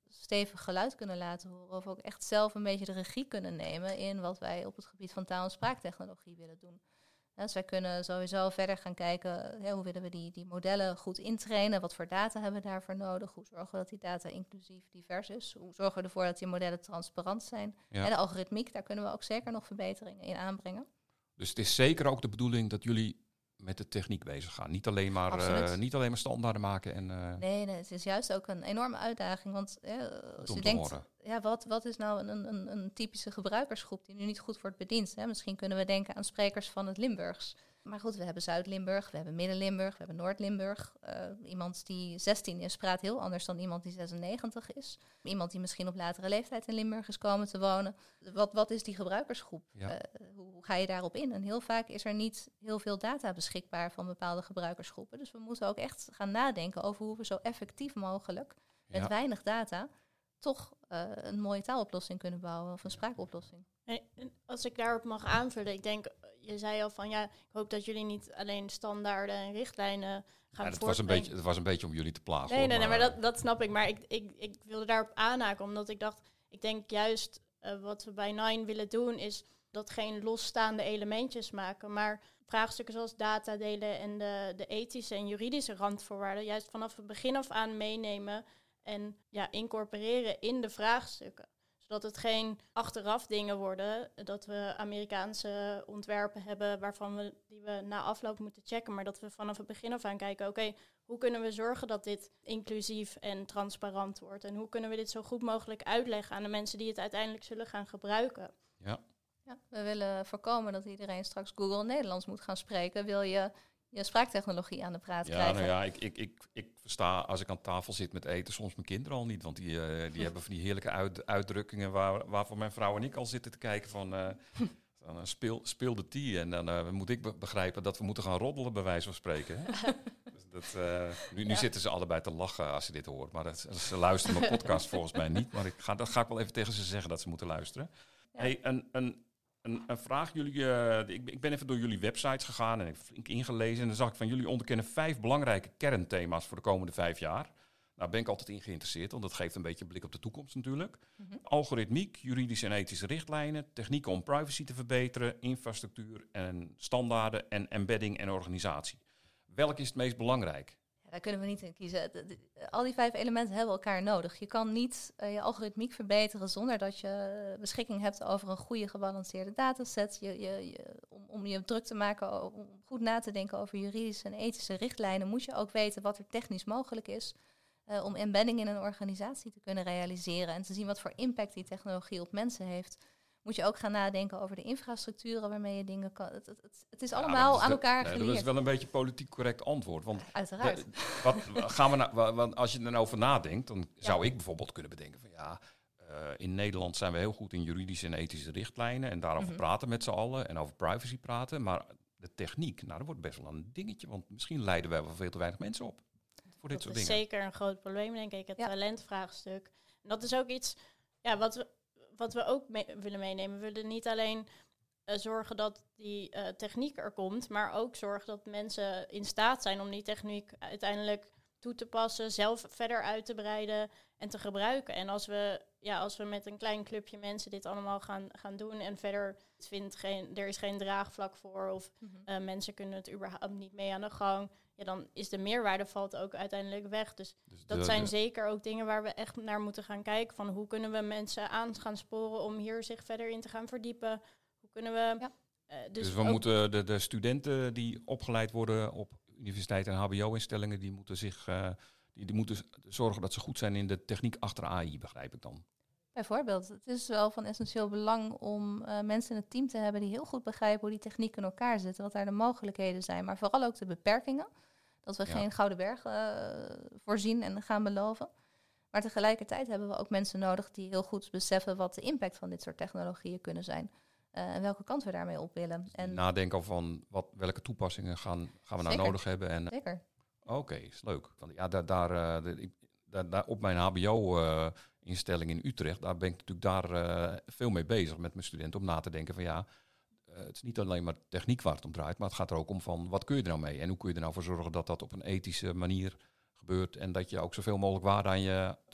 stevig geluid kunnen laten horen. Of ook echt zelf een beetje de regie kunnen nemen in wat wij op het gebied van taal- en spraaktechnologie willen doen. Ja, dus wij kunnen sowieso verder gaan kijken, hè, hoe willen we die, die modellen goed intrainen? Wat voor data hebben we daarvoor nodig? Hoe zorgen we dat die data inclusief divers is? Hoe zorgen we ervoor dat die modellen transparant zijn? Ja. En de algoritmiek, daar kunnen we ook zeker nog verbeteringen in aanbrengen. Dus het is zeker ook de bedoeling dat jullie met de techniek bezig gaan. Niet alleen maar, Absoluut. uh, niet alleen maar standaarden maken. En, uh, Nee, nee, het is juist ook een enorme uitdaging. Want eh, als om je te denkt, horen. ja, wat, wat is nou een, een, een typische gebruikersgroep die nu niet goed wordt bediend? Hè? Misschien kunnen we denken aan sprekers van het Limburgs. Maar goed, we hebben Zuid-Limburg, we hebben Midden-Limburg, we hebben Noord-Limburg. Uh, iemand die zestien is, praat heel anders dan iemand die zesennegentig is. Iemand die misschien op latere leeftijd in Limburg is komen te wonen. Wat, wat is die gebruikersgroep? Ja. Uh, hoe, hoe ga je daarop in? En heel vaak is er niet heel veel data beschikbaar van bepaalde gebruikersgroepen. Dus we moeten ook echt gaan nadenken over hoe we zo effectief mogelijk, met Ja. weinig data, toch uh, een mooie taaloplossing kunnen bouwen of een spraakoplossing. En als ik daarop mag aanvullen, ik denk, je zei al van ja, ik hoop dat jullie niet alleen standaarden en richtlijnen gaan Ja, het, was een beetje, het was een beetje om jullie te plagen. Nee, hoor, nee, nee, maar maar dat, dat snap ik. Maar ik, ik, ik wilde daarop aanhaken, omdat ik dacht, ik denk juist uh, wat we bij Nine willen doen, is dat geen losstaande elementjes maken, maar vraagstukken zoals data delen en de, de ethische en juridische randvoorwaarden juist vanaf het begin af aan meenemen en ja, incorporeren in de vraagstukken. Zodat het geen achteraf dingen worden, dat we Amerikaanse ontwerpen hebben waarvan we die we na afloop moeten checken, maar dat we vanaf het begin af aan kijken, oké, okay, hoe kunnen we zorgen dat dit inclusief en transparant wordt? En hoe kunnen we dit zo goed mogelijk uitleggen aan de mensen die het uiteindelijk zullen gaan gebruiken? Ja. Ja, we willen voorkomen dat iedereen straks Google Nederlands moet gaan spreken. Wil je je spraaktechnologie aan de praat Ja, krijgen? nou ja, ik, ik, ik, ik versta als ik aan tafel zit met eten soms mijn kinderen al niet. Want die, uh, die hebben van die heerlijke uit, uitdrukkingen waar, waarvoor mijn vrouw en ik al zitten te kijken van uh, dan, uh, speel, speel de tea. En dan uh, moet ik be- begrijpen dat we moeten gaan roddelen bij wijze van spreken. Hè? Dus dat, uh, nu nu Ja. zitten ze allebei te lachen als ze dit horen. Maar dat, ze luisteren mijn podcast volgens mij niet. Maar ik ga, dat ga ik wel even tegen ze zeggen dat ze moeten luisteren. Ja. Hey, een... een Een, een vraag, jullie, uh, ik, ik ben even door jullie websites gegaan en ik heb flink ingelezen. En dan zag ik van jullie onderkennen vijf belangrijke kernthema's voor de komende vijf jaar. Nou, daar ben ik altijd in geïnteresseerd, want dat geeft een beetje blik op de toekomst natuurlijk. Mm-hmm. Algoritmiek, juridische en ethische richtlijnen, technieken om privacy te verbeteren, infrastructuur en standaarden en embedding en organisatie. Welk is het meest belangrijk? Ja, daar kunnen we niet in kiezen. De, de, al die vijf elementen hebben elkaar nodig. Je kan niet uh, je algoritmiek verbeteren zonder dat je beschikking hebt over een goede gebalanceerde dataset. Je, je, je, om, om je druk te maken, om goed na te denken over juridische en ethische richtlijnen, moet je ook weten wat er technisch mogelijk is. Uh, om embedding in een organisatie te kunnen realiseren en te zien wat voor impact die technologie op mensen heeft. Moet je ook gaan nadenken over de infrastructuren waarmee je dingen kan. Het, het, het, het is allemaal ja, is aan de, elkaar nee, geleerd. dat is wel een beetje politiek correct antwoord. Want Uiteraard. De, wat, gaan we nou, wat, als je er nou over nadenkt, dan ja. zou ik bijvoorbeeld kunnen bedenken van ja, uh, in Nederland zijn we heel goed in juridische en ethische richtlijnen en daarover mm-hmm. praten met z'n allen en over privacy praten. Maar de techniek, nou, dat wordt best wel een dingetje, want misschien leiden wij wel veel te weinig mensen op voor dit dat soort is dingen. Zeker een groot probleem, denk ik, het ja. talentvraagstuk. En dat is ook iets, ja, wat we, wat we ook mee, willen meenemen. We willen niet alleen uh, zorgen dat die uh, techniek er komt, maar ook zorgen dat mensen in staat zijn om die techniek uiteindelijk toe te passen, zelf verder uit te breiden en te gebruiken. En als we, ja, als we met een klein clubje mensen dit allemaal gaan, gaan doen en verder vindt geen, er is geen draagvlak voor of mm-hmm. uh, mensen kunnen het überhaupt niet mee aan de gang, ja, dan is de meerwaarde valt ook uiteindelijk weg. Dus, dus dat de, zijn de... zeker ook dingen waar we echt naar moeten gaan kijken. Van hoe kunnen we mensen aan gaan sporen om hier zich verder in te gaan verdiepen? Hoe kunnen we... Ja. Uh, dus, dus we ook... moeten de, de studenten die opgeleid worden op universiteiten en hbo-instellingen, die moeten zich uh, die, die moeten zorgen dat ze goed zijn in de techniek achter A I, begrijp ik dan. Bijvoorbeeld, het is wel van essentieel belang om uh, mensen in het team te hebben die heel goed begrijpen hoe die techniek in elkaar zit, wat daar de mogelijkheden zijn, maar vooral ook de beperkingen. Dat we ja. geen gouden berg uh, voorzien en gaan beloven. Maar tegelijkertijd hebben we ook mensen nodig die heel goed beseffen wat de impact van dit soort technologieën kunnen zijn. Uh, en welke kant we daarmee op willen. En nadenken van wat, welke toepassingen gaan, gaan we nou Zeker. nodig hebben. En Zeker. Oké, okay, is leuk. Want ja, daar, daar, uh, de, ik, daar, daar op mijn hbo-instelling uh, in Utrecht, daar ben ik natuurlijk daar uh, veel mee bezig met mijn studenten om na te denken van ja, uh, het is niet alleen maar techniek waar het om draait, maar het gaat er ook om van wat kun je er nou mee en hoe kun je er nou voor zorgen dat dat op een ethische manier gebeurt en dat je ook zoveel mogelijk waarde aan je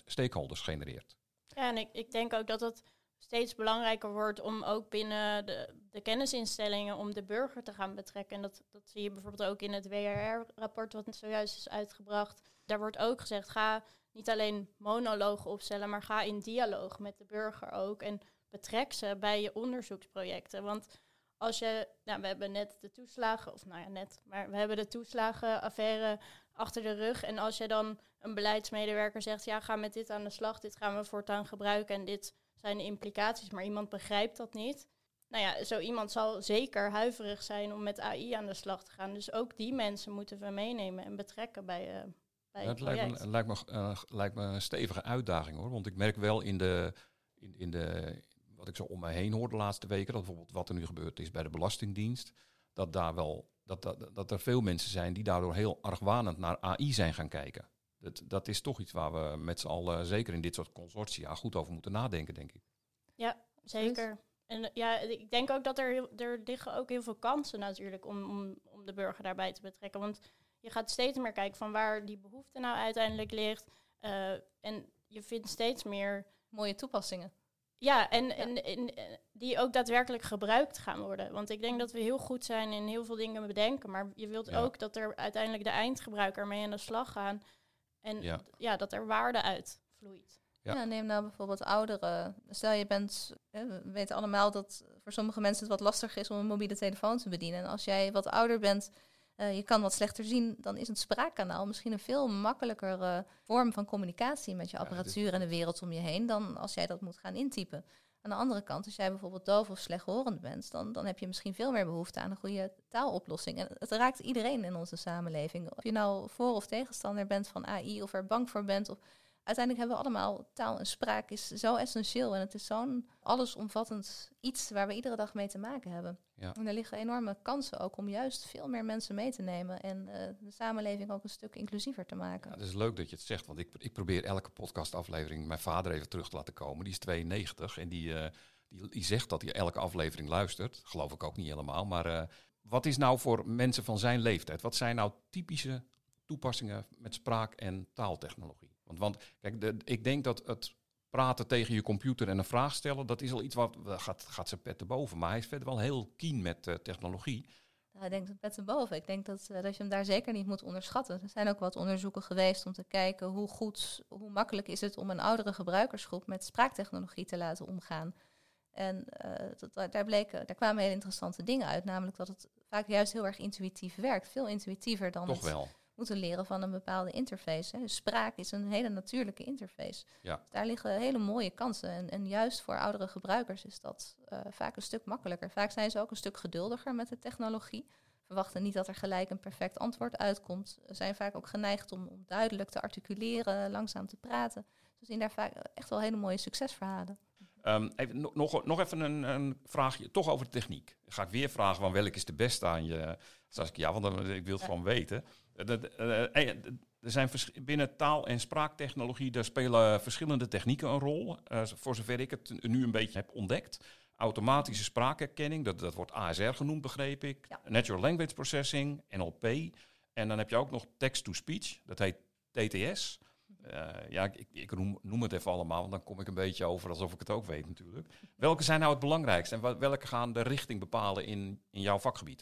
stakeholders genereert. Ja, en ik, ik denk ook dat het steeds belangrijker wordt om ook binnen de, de kennisinstellingen om de burger te gaan betrekken. En dat, dat zie je bijvoorbeeld ook in het W R R-rapport wat zojuist is uitgebracht. Daar wordt ook gezegd, ga niet alleen monologen opstellen, maar ga in dialoog met de burger ook. En betrek ze bij je onderzoeksprojecten. Want als je, nou, we hebben net de toeslagen, of nou ja, net, maar we hebben de toeslagenaffaire achter de rug. En als je dan een beleidsmedewerker zegt, ja, ga met dit aan de slag, dit gaan we voortaan gebruiken en dit zijn de implicaties, maar iemand begrijpt dat niet. Nou ja, zo iemand zal zeker huiverig zijn om met A I aan de slag te gaan. Dus ook die mensen moeten we meenemen en betrekken bij, uh, bij Ja, het het lijkt project. me, lijkt, me, uh, lijkt me een stevige uitdaging hoor. Want ik merk wel in de, in, in de wat ik zo om mij heen hoor de laatste weken, dat bijvoorbeeld wat er nu gebeurd is bij de Belastingdienst, dat daar wel dat, dat, dat er veel mensen zijn die daardoor heel argwanend naar A I zijn gaan kijken. Dat, dat is toch iets waar we met z'n allen, zeker in dit soort consortia, goed over moeten nadenken, denk ik. Ja, zeker. En ja, ik denk ook dat er, heel, er liggen ook heel veel kansen natuurlijk om, om, om de burger daarbij te betrekken. Want je gaat steeds meer kijken van waar die behoefte nou uiteindelijk ligt. Uh, en je vindt steeds meer Mooie toepassingen. Ja, en, Ja. En, en en die ook daadwerkelijk gebruikt gaan worden. Want ik denk dat we heel goed zijn in heel veel dingen bedenken. Maar je wilt Ja. ook dat er uiteindelijk de eindgebruiker mee aan de slag gaan. En Ja. d- ja, dat er waarde uit vloeit. Ja. Ja. neem nou bijvoorbeeld ouderen. Stel je bent, hè, we weten allemaal dat voor sommige mensen het wat lastiger is om een mobiele telefoon te bedienen. En als jij wat ouder bent, uh, je kan wat slechter zien, dan is het spraakkanaal misschien een veel makkelijkere vorm van communicatie met je Ja, het is- apparatuur en de wereld om je heen dan als jij dat moet gaan intypen. Aan de andere kant, als jij bijvoorbeeld doof of slechthorend bent, dan, dan heb je misschien veel meer behoefte aan een goede taaloplossing. En het raakt iedereen in onze samenleving. Of je nou voor- of tegenstander bent van A I of er bang voor bent. Of, uiteindelijk hebben we allemaal taal en spraak is zo essentieel. En het is zo'n allesomvattend iets waar we iedere dag mee te maken hebben. Ja. En er liggen enorme kansen ook om juist veel meer mensen mee te nemen. En uh, de samenleving ook een stuk inclusiever te maken. Ja, het is leuk dat je het zegt, want ik, ik probeer elke podcastaflevering mijn vader even terug te laten komen. Die is tweeënnegentig en die, uh, die, die zegt dat hij elke aflevering luistert. Geloof ik ook niet helemaal. Maar uh, wat is nou voor mensen van zijn leeftijd? Wat zijn nou typische toepassingen met spraak- en taaltechnologie? Want, want kijk, de, ik denk dat het praten tegen je computer en een vraag stellen, dat is al iets wat gaat, gaat zijn pet te boven. Maar hij is verder wel heel keen met uh, technologie. Nou, ik denk dat pet te boven. Ik denk dat, uh, dat je hem daar zeker niet moet onderschatten. Er zijn ook wat onderzoeken geweest om te kijken hoe goed, hoe makkelijk is het om een oudere gebruikersgroep met spraaktechnologie te laten omgaan. En uh, dat, daar, bleken, daar kwamen hele interessante dingen uit. Namelijk dat het vaak juist heel erg intuïtief werkt. Veel intuïtiever dan Toch het wel. moeten leren van een bepaalde interface. Hè. Dus spraak is een hele natuurlijke interface. Ja. Dus daar liggen hele mooie kansen. En, en juist voor oudere gebruikers is dat uh, vaak een stuk makkelijker. Vaak zijn ze ook een stuk geduldiger met de technologie. Verwachten niet dat er gelijk een perfect antwoord uitkomt. Ze zijn vaak ook geneigd om, om duidelijk te articuleren, langzaam te praten. Dus we zien daar vaak echt wel hele mooie succesverhalen. Um, even, no- nog, nog even een, een vraagje, toch over de techniek. Dan ga ik weer vragen, van welk is de beste aan je? Zoals ik, ja, want dan, ik wil het Ja. gewoon weten. Uh, de, uh, uh, er zijn vers- binnen taal- en spraaktechnologie, daar spelen verschillende technieken een rol. Uh, voor zover ik het nu een beetje heb ontdekt. Automatische spraakherkenning, dat, dat wordt A S R genoemd, begreep ik. Ja. Natural Language Processing, N L P. En dan heb je ook nog text-to-speech, dat heet T T S. Uh, ja, ik, ik noem, noem het even allemaal, want dan kom ik een beetje over alsof ik het ook weet natuurlijk. Welke zijn nou het belangrijkste en wa- welke gaan de richting bepalen in, in jouw vakgebied?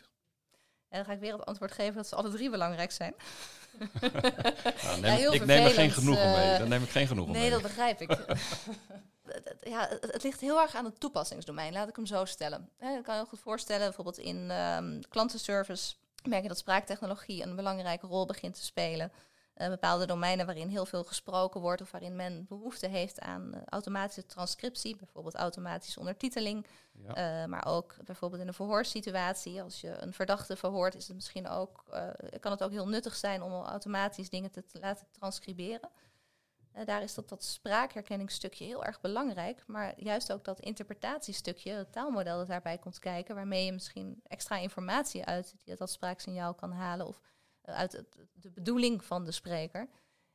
En dan ga ik weer het antwoord geven dat ze alle drie belangrijk zijn. Nou, neem, Ja, heel ik neem er geen vervelend, genoegen uh, mee. Dan neem ik geen genoegen Nee, mee. dat begrijp ik. Ja, het, het ligt heel erg aan het toepassingsdomein, laat ik hem zo stellen. Hè, ik kan je heel goed voorstellen, bijvoorbeeld in um, klantenservice merk je dat spraaktechnologie een belangrijke rol begint te spelen. Uh, bepaalde domeinen waarin heel veel gesproken wordt of waarin men behoefte heeft aan uh, automatische transcriptie, bijvoorbeeld automatische ondertiteling. Ja. Uh, maar ook bijvoorbeeld in een verhoorsituatie, als je een verdachte verhoort, is het misschien ook, uh, kan het ook heel nuttig zijn om automatisch dingen te t- laten transcriberen. Uh, daar is dat, dat spraakherkenningsstukje heel erg belangrijk, maar juist ook dat interpretatiestukje, het taalmodel dat daarbij komt kijken, waarmee je misschien extra informatie uit die, dat spraaksignaal kan halen of uh, uit het, de bedoeling van de spreker.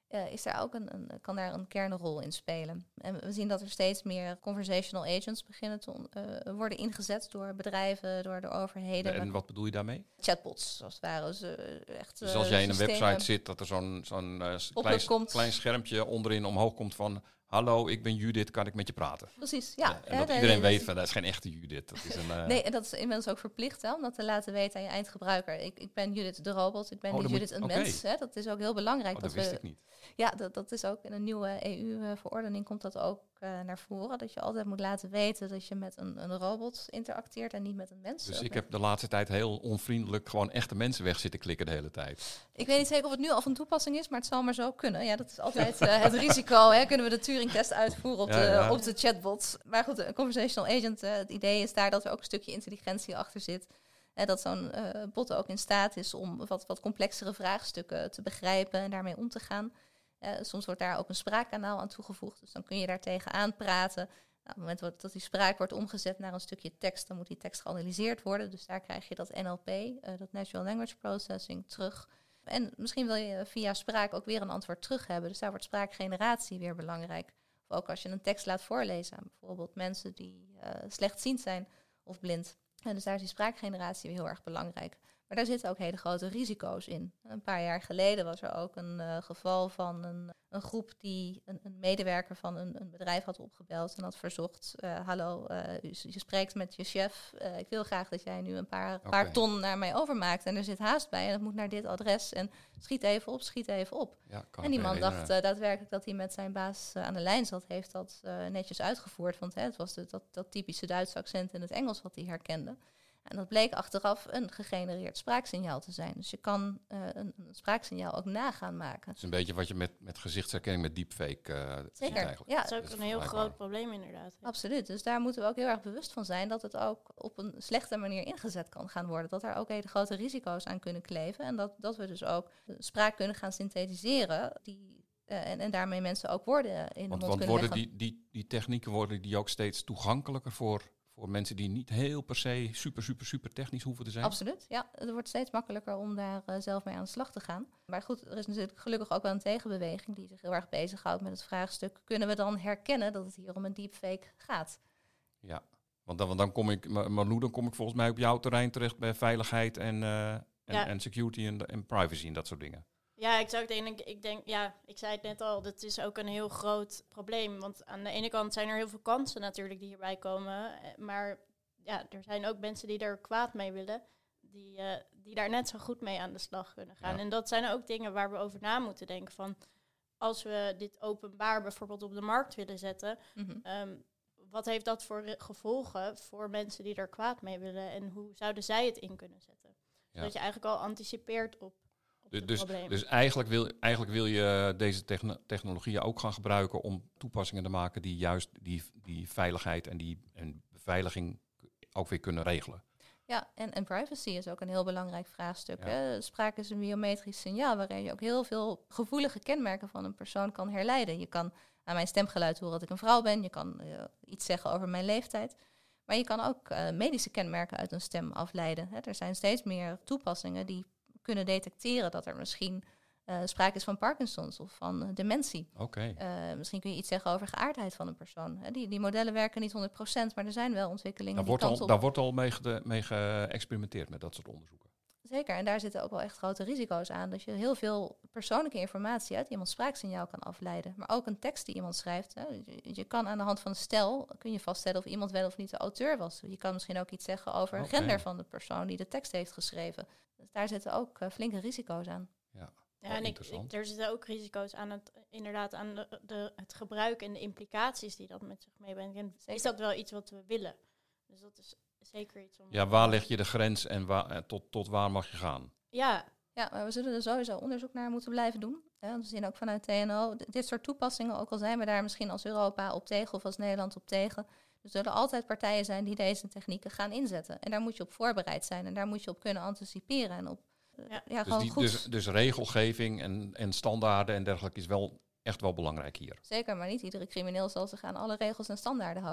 uh, is daar ook een, een, kan daar een kernrol in spelen. En we zien dat er steeds meer conversational agents beginnen te on, uh, worden ingezet door bedrijven, door de overheden. En wat bedoel je daarmee? Chatbots, als het ware. Dus, uh, echt, dus als jij in een systemen, website zit, dat er zo'n, zo'n uh, klein, komt. klein schermpje onderin omhoog komt van... Hallo, ik ben Judith, kan ik met je praten? Precies, ja. ja en hè, dat de, iedereen de, weet van, dat is geen echte Judith. Dat is een, uh... Nee, en dat is inmiddels ook verplicht, hè, om dat te laten weten aan je eindgebruiker. Ik, ik ben Judith de robot, ik ben oh, niet Judith moet, een okay. mens. Hè. Dat is ook heel belangrijk. Oh, dat dat wist we, ik niet. Ja, dat, dat is ook in een nieuwe E U-verordening komt dat ook uh, naar voren. Dat je altijd moet laten weten dat je met een, een robot interacteert en niet met een mens. Dus ik heb de laatste tijd heel onvriendelijk gewoon echte mensen weg zitten klikken de hele tijd. Ik weet niet zeker of het nu al van toepassing is, maar het zal maar zo kunnen. Ja, dat is altijd uh, het risico. Hè. Kunnen we de Turing-test uitvoeren op, ja, de, ja. op de chatbots? Maar goed, een conversational agent, uh, het idee is daar dat er ook een stukje intelligentie achter zit. Uh, dat zo'n uh, bot ook in staat is om wat, wat complexere vraagstukken te begrijpen en daarmee om te gaan. Uh, soms wordt daar ook een spraakkanaal aan toegevoegd, dus dan kun je daar tegenaan praten. Nou, op het moment dat die spraak wordt omgezet naar een stukje tekst, dan moet die tekst geanalyseerd worden. Dus daar krijg je dat N L P, uh, dat Natural Language Processing, terug. En misschien wil je via spraak ook weer een antwoord terug hebben. Dus daar wordt spraakgeneratie weer belangrijk. Of ook als je een tekst laat voorlezen aan bijvoorbeeld mensen die uh, slechtziend zijn of blind. En dus daar is die spraakgeneratie weer heel erg belangrijk. Maar daar zitten ook hele grote risico's in. Een paar jaar geleden was er ook een uh, geval van een, een groep die een, een medewerker van een, een bedrijf had opgebeld en had verzocht, uh, hallo, uh, je, je spreekt met je chef, uh, ik wil graag dat jij nu een paar, Okay. paar ton naar mij overmaakt en er zit haast bij en dat moet naar dit adres en schiet even op, schiet even op. Ja, kan en die man herinneren. dacht uh, daadwerkelijk dat hij met zijn baas uh, aan de lijn zat, heeft dat uh, netjes uitgevoerd, want hè, het was de, dat, dat typische Duitse accent in het Engels wat hij herkende. En dat bleek achteraf een gegenereerd spraaksignaal te zijn. Dus je kan uh, een, een spraaksignaal ook nagaan maken. Het is een beetje wat je met, met gezichtsherkenning met deepfake uh, ziet Zeker, eigenlijk. ja. Dat is ook Dat een is heel vergelijkbaar. groot probleem inderdaad. Absoluut. Dus daar moeten we ook heel erg bewust van zijn dat het ook op een slechte manier ingezet kan gaan worden. Dat er ook hele grote risico's aan kunnen kleven. En dat, dat we dus ook spraak kunnen gaan synthetiseren die, uh, en, en daarmee mensen ook woorden in Want, de mond want kunnen worden leggen. die, die, die technieken worden die ook steeds toegankelijker voor, voor mensen die niet heel per se super, super, super technisch hoeven te zijn? Absoluut, ja. Het wordt steeds makkelijker om daar uh, zelf mee aan de slag te gaan. Maar goed, er is natuurlijk gelukkig ook wel een tegenbeweging die zich heel erg bezighoudt met het vraagstuk, kunnen we dan herkennen dat het hier om een deepfake gaat? Ja, want dan, want dan kom ik, maar Marlou, dan kom ik volgens mij op jouw terrein terecht bij veiligheid en, uh, en, Ja. en security en, en privacy en dat soort dingen. Ja, ik zou ook denken, ik denk, ja, ik zei het net al, dat is ook een heel groot probleem. Want aan de ene kant zijn er heel veel kansen natuurlijk die hierbij komen. eh, Maar ja, er zijn ook mensen die er kwaad mee willen, die, uh, die daar net zo goed mee aan de slag kunnen gaan. Ja. En dat zijn ook dingen waar we over na moeten denken van, als we dit openbaar bijvoorbeeld op de markt willen zetten, Mm-hmm. um, wat heeft dat voor re- gevolgen voor mensen die er kwaad mee willen en hoe zouden zij het in kunnen zetten? Ja. Zodat je eigenlijk al anticipeert op, op Dus, de dus, problemen. dus eigenlijk, wil, eigenlijk wil je deze techno- technologieën ook gaan gebruiken om toepassingen te maken die juist die, die veiligheid en die en beveiliging ook weer kunnen regelen. Ja, en, en privacy is ook een heel belangrijk vraagstuk. Ja. Hè? Spraak is een biometrisch signaal waarin je ook heel veel gevoelige kenmerken van een persoon kan herleiden. Je kan aan mijn stemgeluid horen dat ik een vrouw ben, je kan uh, iets zeggen over mijn leeftijd. Maar je kan ook uh, medische kenmerken uit een stem afleiden. Hè? Er zijn steeds meer toepassingen die kunnen detecteren dat er misschien uh, sprake is van Parkinson's of van uh, dementie. Oké. Okay. Uh, misschien kun je iets zeggen over geaardheid van een persoon. Hè? Die, die modellen werken niet honderd procent, maar er zijn wel ontwikkelingen Daar die wordt kant al, op... daar wordt al mee, gede, mee geëxperimenteerd met dat soort onderzoeken. Zeker, en daar zitten ook wel echt grote risico's aan. Dat je heel veel persoonlijke informatie uit iemands spraaksignaal kan afleiden. Maar ook een tekst die iemand schrijft. Hè. Je, je kan aan de hand van een stijl kun je vaststellen of iemand wel of niet de auteur was. Je kan misschien ook iets zeggen over Okay. gender van de persoon die de tekst heeft geschreven. Dus daar zitten ook uh, flinke risico's aan. Ja, Ja, en ik, ik, er zitten ook risico's aan het, inderdaad aan de, de, het gebruik en de implicaties die dat met zich meebrengt. En is dat wel iets wat we willen? Dus dat is zeker iets om... Ja, waar leg je de grens en waar, tot, tot waar mag je gaan? Ja. Ja, maar we zullen er sowieso onderzoek naar moeten blijven doen. Ja, we zien ook vanuit T N O, d- dit soort toepassingen, ook al zijn we daar misschien als Europa op tegen of als Nederland op tegen. Er zullen altijd partijen zijn die deze technieken gaan inzetten. En daar moet je op voorbereid zijn en daar moet je op kunnen anticiperen en op... Ja. Ja, dus, gewoon die, goed. dus, dus regelgeving en, en standaarden en dergelijke is wel echt wel belangrijk hier. Zeker, maar niet iedere crimineel zal zich aan alle regels en standaarden houden.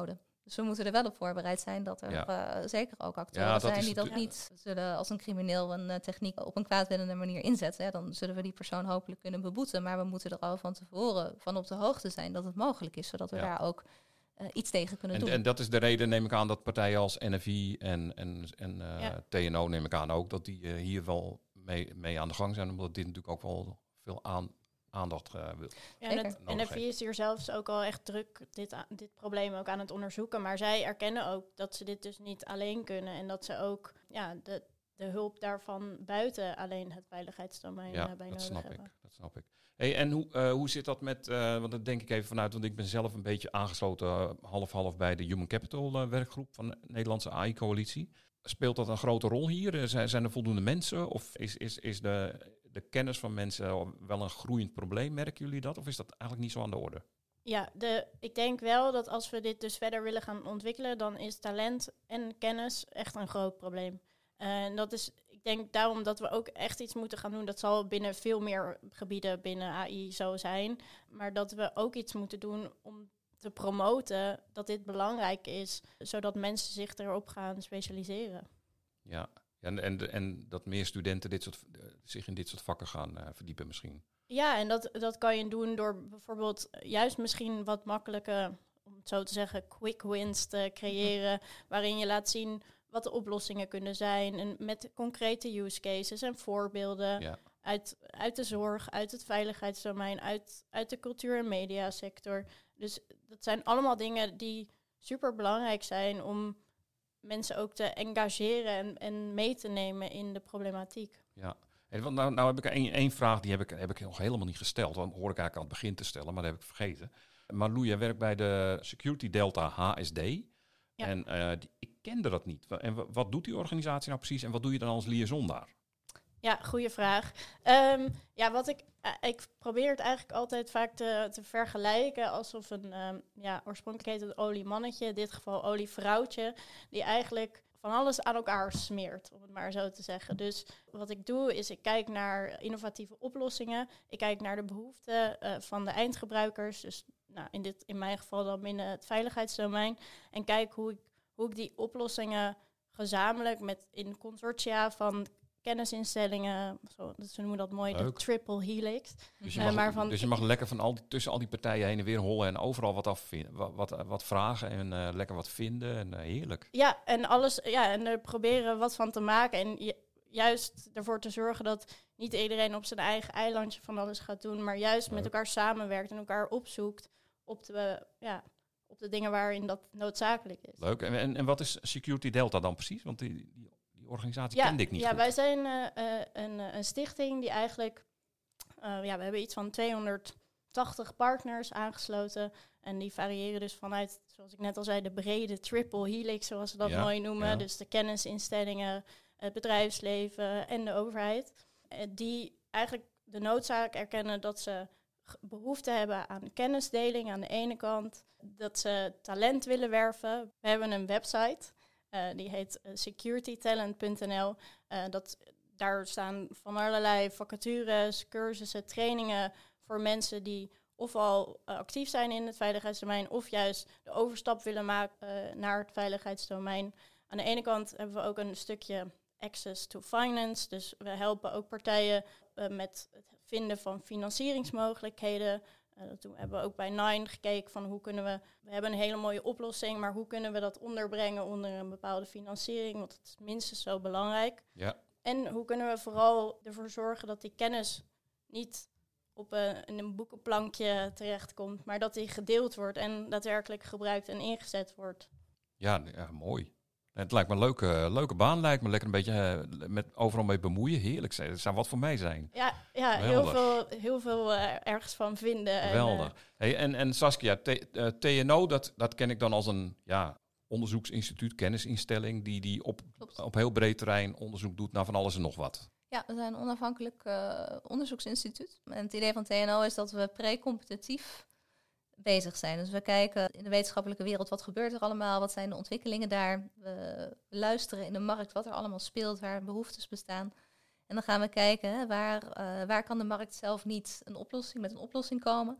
Dus we moeten er wel op voorbereid zijn dat er Ja. uh, zeker ook actoren Ja, dat zijn is die dat natuurlijk- niet zullen als een crimineel een uh, techniek op een kwaadwillende manier inzetten. Hè. Dan zullen we die persoon hopelijk kunnen beboeten. Maar we moeten er al van tevoren van op de hoogte zijn dat het mogelijk is, zodat we Ja. daar ook uh, iets tegen kunnen En, doen. en dat is de reden, neem ik aan, dat partijen als N F I en, en, en uh, Ja. T N O, neem ik aan ook, dat die uh, hier wel mee, mee aan de gang zijn. Omdat dit natuurlijk ook wel veel aan, aandacht uh, wil. Ja, Zeker. en het Nodig N F I is hier zelfs ook al echt druk dit, a- dit probleem ook aan het onderzoeken. Maar zij erkennen ook dat ze dit dus niet alleen kunnen. En dat ze ook ja, de, de hulp daarvan buiten alleen het veiligheidsdomein Ja, uh, bij dat nodig snap hebben. ik. Dat snap ik. Hey, en hoe, uh, hoe zit dat met, uh, want dat denk ik even vanuit, want ik ben zelf een beetje aangesloten uh, half-half bij de Human Capital uh, werkgroep van de Nederlandse A I-coalitie. Speelt dat een grote rol hier? Uh, zijn, zijn er voldoende mensen? Of is, is, is de, de kennis van mensen wel een groeiend probleem? Merken jullie dat? Of is dat eigenlijk niet zo aan de orde? Ja, de, ik denk wel dat als we dit dus verder willen gaan ontwikkelen, dan is talent en kennis echt een groot probleem. En dat is, ik denk daarom dat we ook echt iets moeten gaan doen. Dat zal binnen veel meer gebieden binnen A I zo zijn. Maar dat we ook iets moeten doen om te promoten dat dit belangrijk is, zodat mensen zich erop gaan specialiseren. Ja, en, en, en dat meer studenten dit soort, uh, zich in dit soort vakken gaan uh, verdiepen misschien. Ja, en dat, dat kan je doen door bijvoorbeeld juist misschien wat makkelijke, om het zo te zeggen, quick wins te creëren, waarin je laat zien wat de oplossingen kunnen zijn en met concrete use cases en voorbeelden Ja. uit, uit de zorg, uit het veiligheidsdomein, uit, uit de cultuur- en mediasector. Dus dat zijn allemaal dingen die super belangrijk zijn om mensen ook te engageren en, en mee te nemen in de problematiek. Ja. En want nou, nou heb ik één, één vraag, die heb ik, heb ik nog helemaal niet gesteld. Want hoor ik eigenlijk aan het begin te stellen, maar dat heb ik vergeten. Marlou, jij werkt bij de Security Delta H S D. Ja. En uh, die, ik kende dat niet. En w- wat doet die organisatie nou precies en wat doe je dan als liaison daar? Ja, goede vraag. Um, ja, wat ik, uh, ik probeer het eigenlijk altijd vaak te, te vergelijken alsof een, um, ja, oorspronkelijk heet het oliemannetje, in dit geval olievrouwtje, die eigenlijk van alles aan elkaar smeert, om het maar zo te zeggen. Dus wat ik doe is, ik kijk naar innovatieve oplossingen, ik kijk naar de behoeften uh, van de eindgebruikers, dus nou, in, dit, in mijn geval dan binnen het veiligheidsdomein, en kijk hoe ik, hoe ik die oplossingen gezamenlijk met in consortia van kennisinstellingen, zo, ze noemen dat mooi Leuk. de triple helix. Dus je, Uh, mag, maar van- dus je mag lekker van al die, tussen al die partijen heen en weer hollen en overal wat afvinden. Wat, wat, wat vragen en uh, lekker wat vinden. En, uh, heerlijk. Ja, en alles, ja, en er proberen wat van te maken. En ju- juist ervoor te zorgen dat niet iedereen op zijn eigen eilandje van alles gaat doen, maar juist Leuk. met elkaar samenwerkt en elkaar opzoekt op de, ja, op de dingen waarin dat noodzakelijk is. Leuk. En, en, en wat is Security Delta dan precies? Want die, die, die organisatie Ja, kende ik niet ja goed. wij zijn uh, uh, een, uh, een stichting die eigenlijk, uh, ja, we hebben iets van tweehonderdtachtig partners aangesloten. En die variëren dus vanuit, zoals ik net al zei, de brede triple helix, zoals ze dat Ja, mooi noemen. ja. Dus de kennisinstellingen, het bedrijfsleven en de overheid. Uh, die eigenlijk de noodzaak erkennen dat ze g- behoefte hebben aan kennisdeling aan de ene kant. Dat ze talent willen werven. We hebben een website. Uh, die heet uh, security talent punt n l. Uh, dat, daar staan van allerlei vacatures, cursussen, trainingen voor mensen die ofwel uh, actief zijn in het veiligheidsdomein of juist de overstap willen maken uh, naar het veiligheidsdomein. Aan de ene kant hebben we ook een stukje access to finance. Dus we helpen ook partijen uh, met het vinden van financieringsmogelijkheden. Uh, dat doen, hebben we ook bij Nine gekeken van hoe kunnen we... We hebben een hele mooie oplossing, maar hoe kunnen we dat onderbrengen onder een bepaalde financiering? Want dat is minstens zo belangrijk. Ja. En hoe kunnen we vooral ervoor zorgen dat die kennis niet op een, in een boekenplankje terechtkomt, maar dat die gedeeld wordt en daadwerkelijk gebruikt en ingezet wordt. Ja, ja, mooi. Het lijkt me een leuke, leuke baan. Lijkt me lekker een beetje uh, met overal mee bemoeien. Heerlijk. Dat zou wat voor mij zijn. Ja, ja heel veel, heel veel uh, ergens van vinden. Geweldig. En, uh, hey, en, en Saskia, T, uh, T N O, dat, dat ken ik dan als een ja, onderzoeksinstituut, kennisinstelling, die, die op, op heel breed terrein onderzoek doet naar van alles en nog wat. Ja, we zijn een onafhankelijk uh, onderzoeksinstituut. En het idee van T N O is dat we pre-competitief bezig zijn. Dus we kijken in de wetenschappelijke wereld, wat gebeurt er allemaal, wat zijn de ontwikkelingen daar. We luisteren in de markt wat er allemaal speelt, waar behoeftes bestaan. En dan gaan we kijken, hè, waar, uh, waar kan de markt zelf niet een oplossing met een oplossing komen.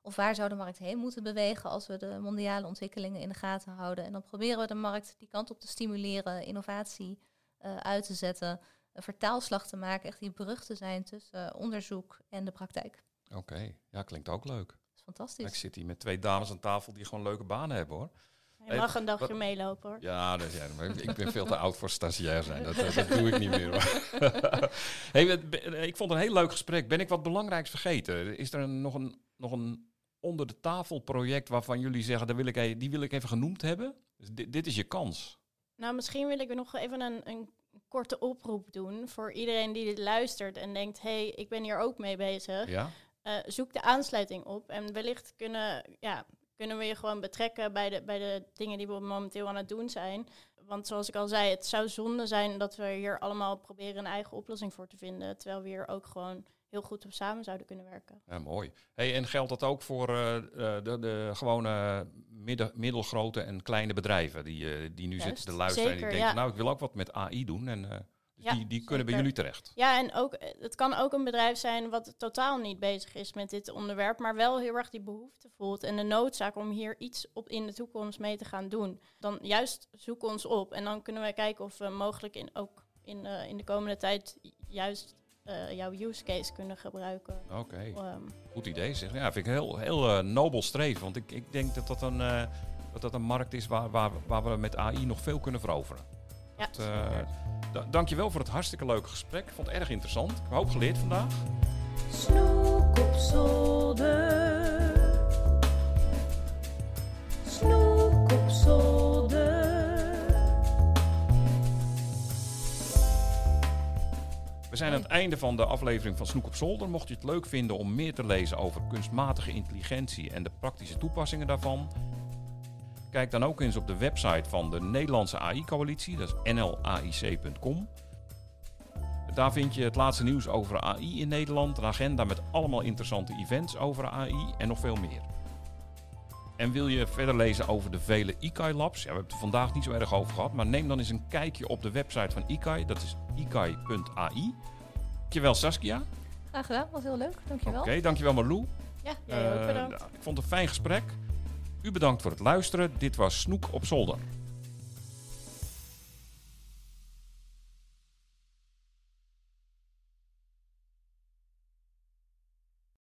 Of waar zou de markt heen moeten bewegen als we de mondiale ontwikkelingen in de gaten houden. En dan proberen we de markt die kant op te stimuleren, innovatie uh, uit te zetten, een vertaalslag te maken, echt die brug te zijn tussen uh, onderzoek en de praktijk. Oké, okay. Ja, klinkt ook leuk. Dat is fantastisch. Ik zit hier met twee dames aan tafel die gewoon leuke banen hebben, hoor. Je mag een dagje Wat? meelopen, hoor. Ja, dat, ja maar ik ben veel te oud voor stagiair zijn. Dat, dat, dat doe ik niet meer, hoor. Hey, ik vond het een heel leuk gesprek. Ben ik wat belangrijks vergeten? Is er een, nog, een, nog een onder de tafel project waarvan jullie zeggen, daar wil ik, die wil ik even genoemd hebben? Dus dit, dit is je kans. Nou, misschien wil ik nog even een, een korte oproep doen voor iedereen die dit luistert en denkt, hé, hey, ik ben hier ook mee bezig. Ja? Uh, zoek de aansluiting op en wellicht kunnen, ja, kunnen we je gewoon betrekken bij de, bij de dingen die we momenteel aan het doen zijn. Want zoals ik al zei, het zou zonde zijn dat we hier allemaal proberen een eigen oplossing voor te vinden, terwijl we hier ook gewoon heel goed op samen zouden kunnen werken. Ja, mooi. Hey, en geldt dat ook voor uh, de, de gewone midden, middelgrote en kleine bedrijven die, uh, die nu Juist, zitten te luisteren zeker, en die denken, ja. nou, ik wil ook wat met A I doen en uh, dus ja, die, die kunnen bij jullie terecht. Ja, en ook, het kan ook een bedrijf zijn wat totaal niet bezig is met dit onderwerp, maar wel heel erg die behoefte voelt en de noodzaak om hier iets op in de toekomst mee te gaan doen. Dan juist zoek ons op en dan kunnen wij kijken of we mogelijk in, ook in, uh, in de komende tijd juist Uh, jouw use case kunnen gebruiken. Oké, okay. um, goed idee zeg. Ja, vind ik heel, heel uh, nobel streven. Want ik, ik denk dat dat een, uh, dat dat een markt is waar, waar, waar we met A I nog veel kunnen veroveren. Ja, dat, uh, d- dankjewel voor het hartstikke leuke gesprek. Ik vond het erg interessant. Ik heb een hoop geleerd vandaag. Snoek op zolder. Snoek op zolder. We zijn aan het einde van de aflevering van Snoek op Zolder. Mocht je het leuk vinden om meer te lezen over kunstmatige intelligentie en de praktische toepassingen daarvan, kijk dan ook eens op de website van de Nederlandse A I-coalitie, dat is n l a i c punt com. Daar vind je het laatste nieuws over A I in Nederland, een agenda met allemaal interessante events over A I en nog veel meer. En wil je verder lezen over de vele I C A I-labs? Ja, we hebben het er vandaag niet zo erg over gehad, maar neem dan eens een kijkje op de website van I C A I. Dat is i c a i punt a i. Dankjewel Saskia. Graag gedaan, was heel leuk. Dankjewel. Oké, okay, dankjewel Marlou. Ja, jij ook bedankt. Uh, ik vond het een fijn gesprek. U bedankt voor het luisteren. Dit was Snoek op Zolder.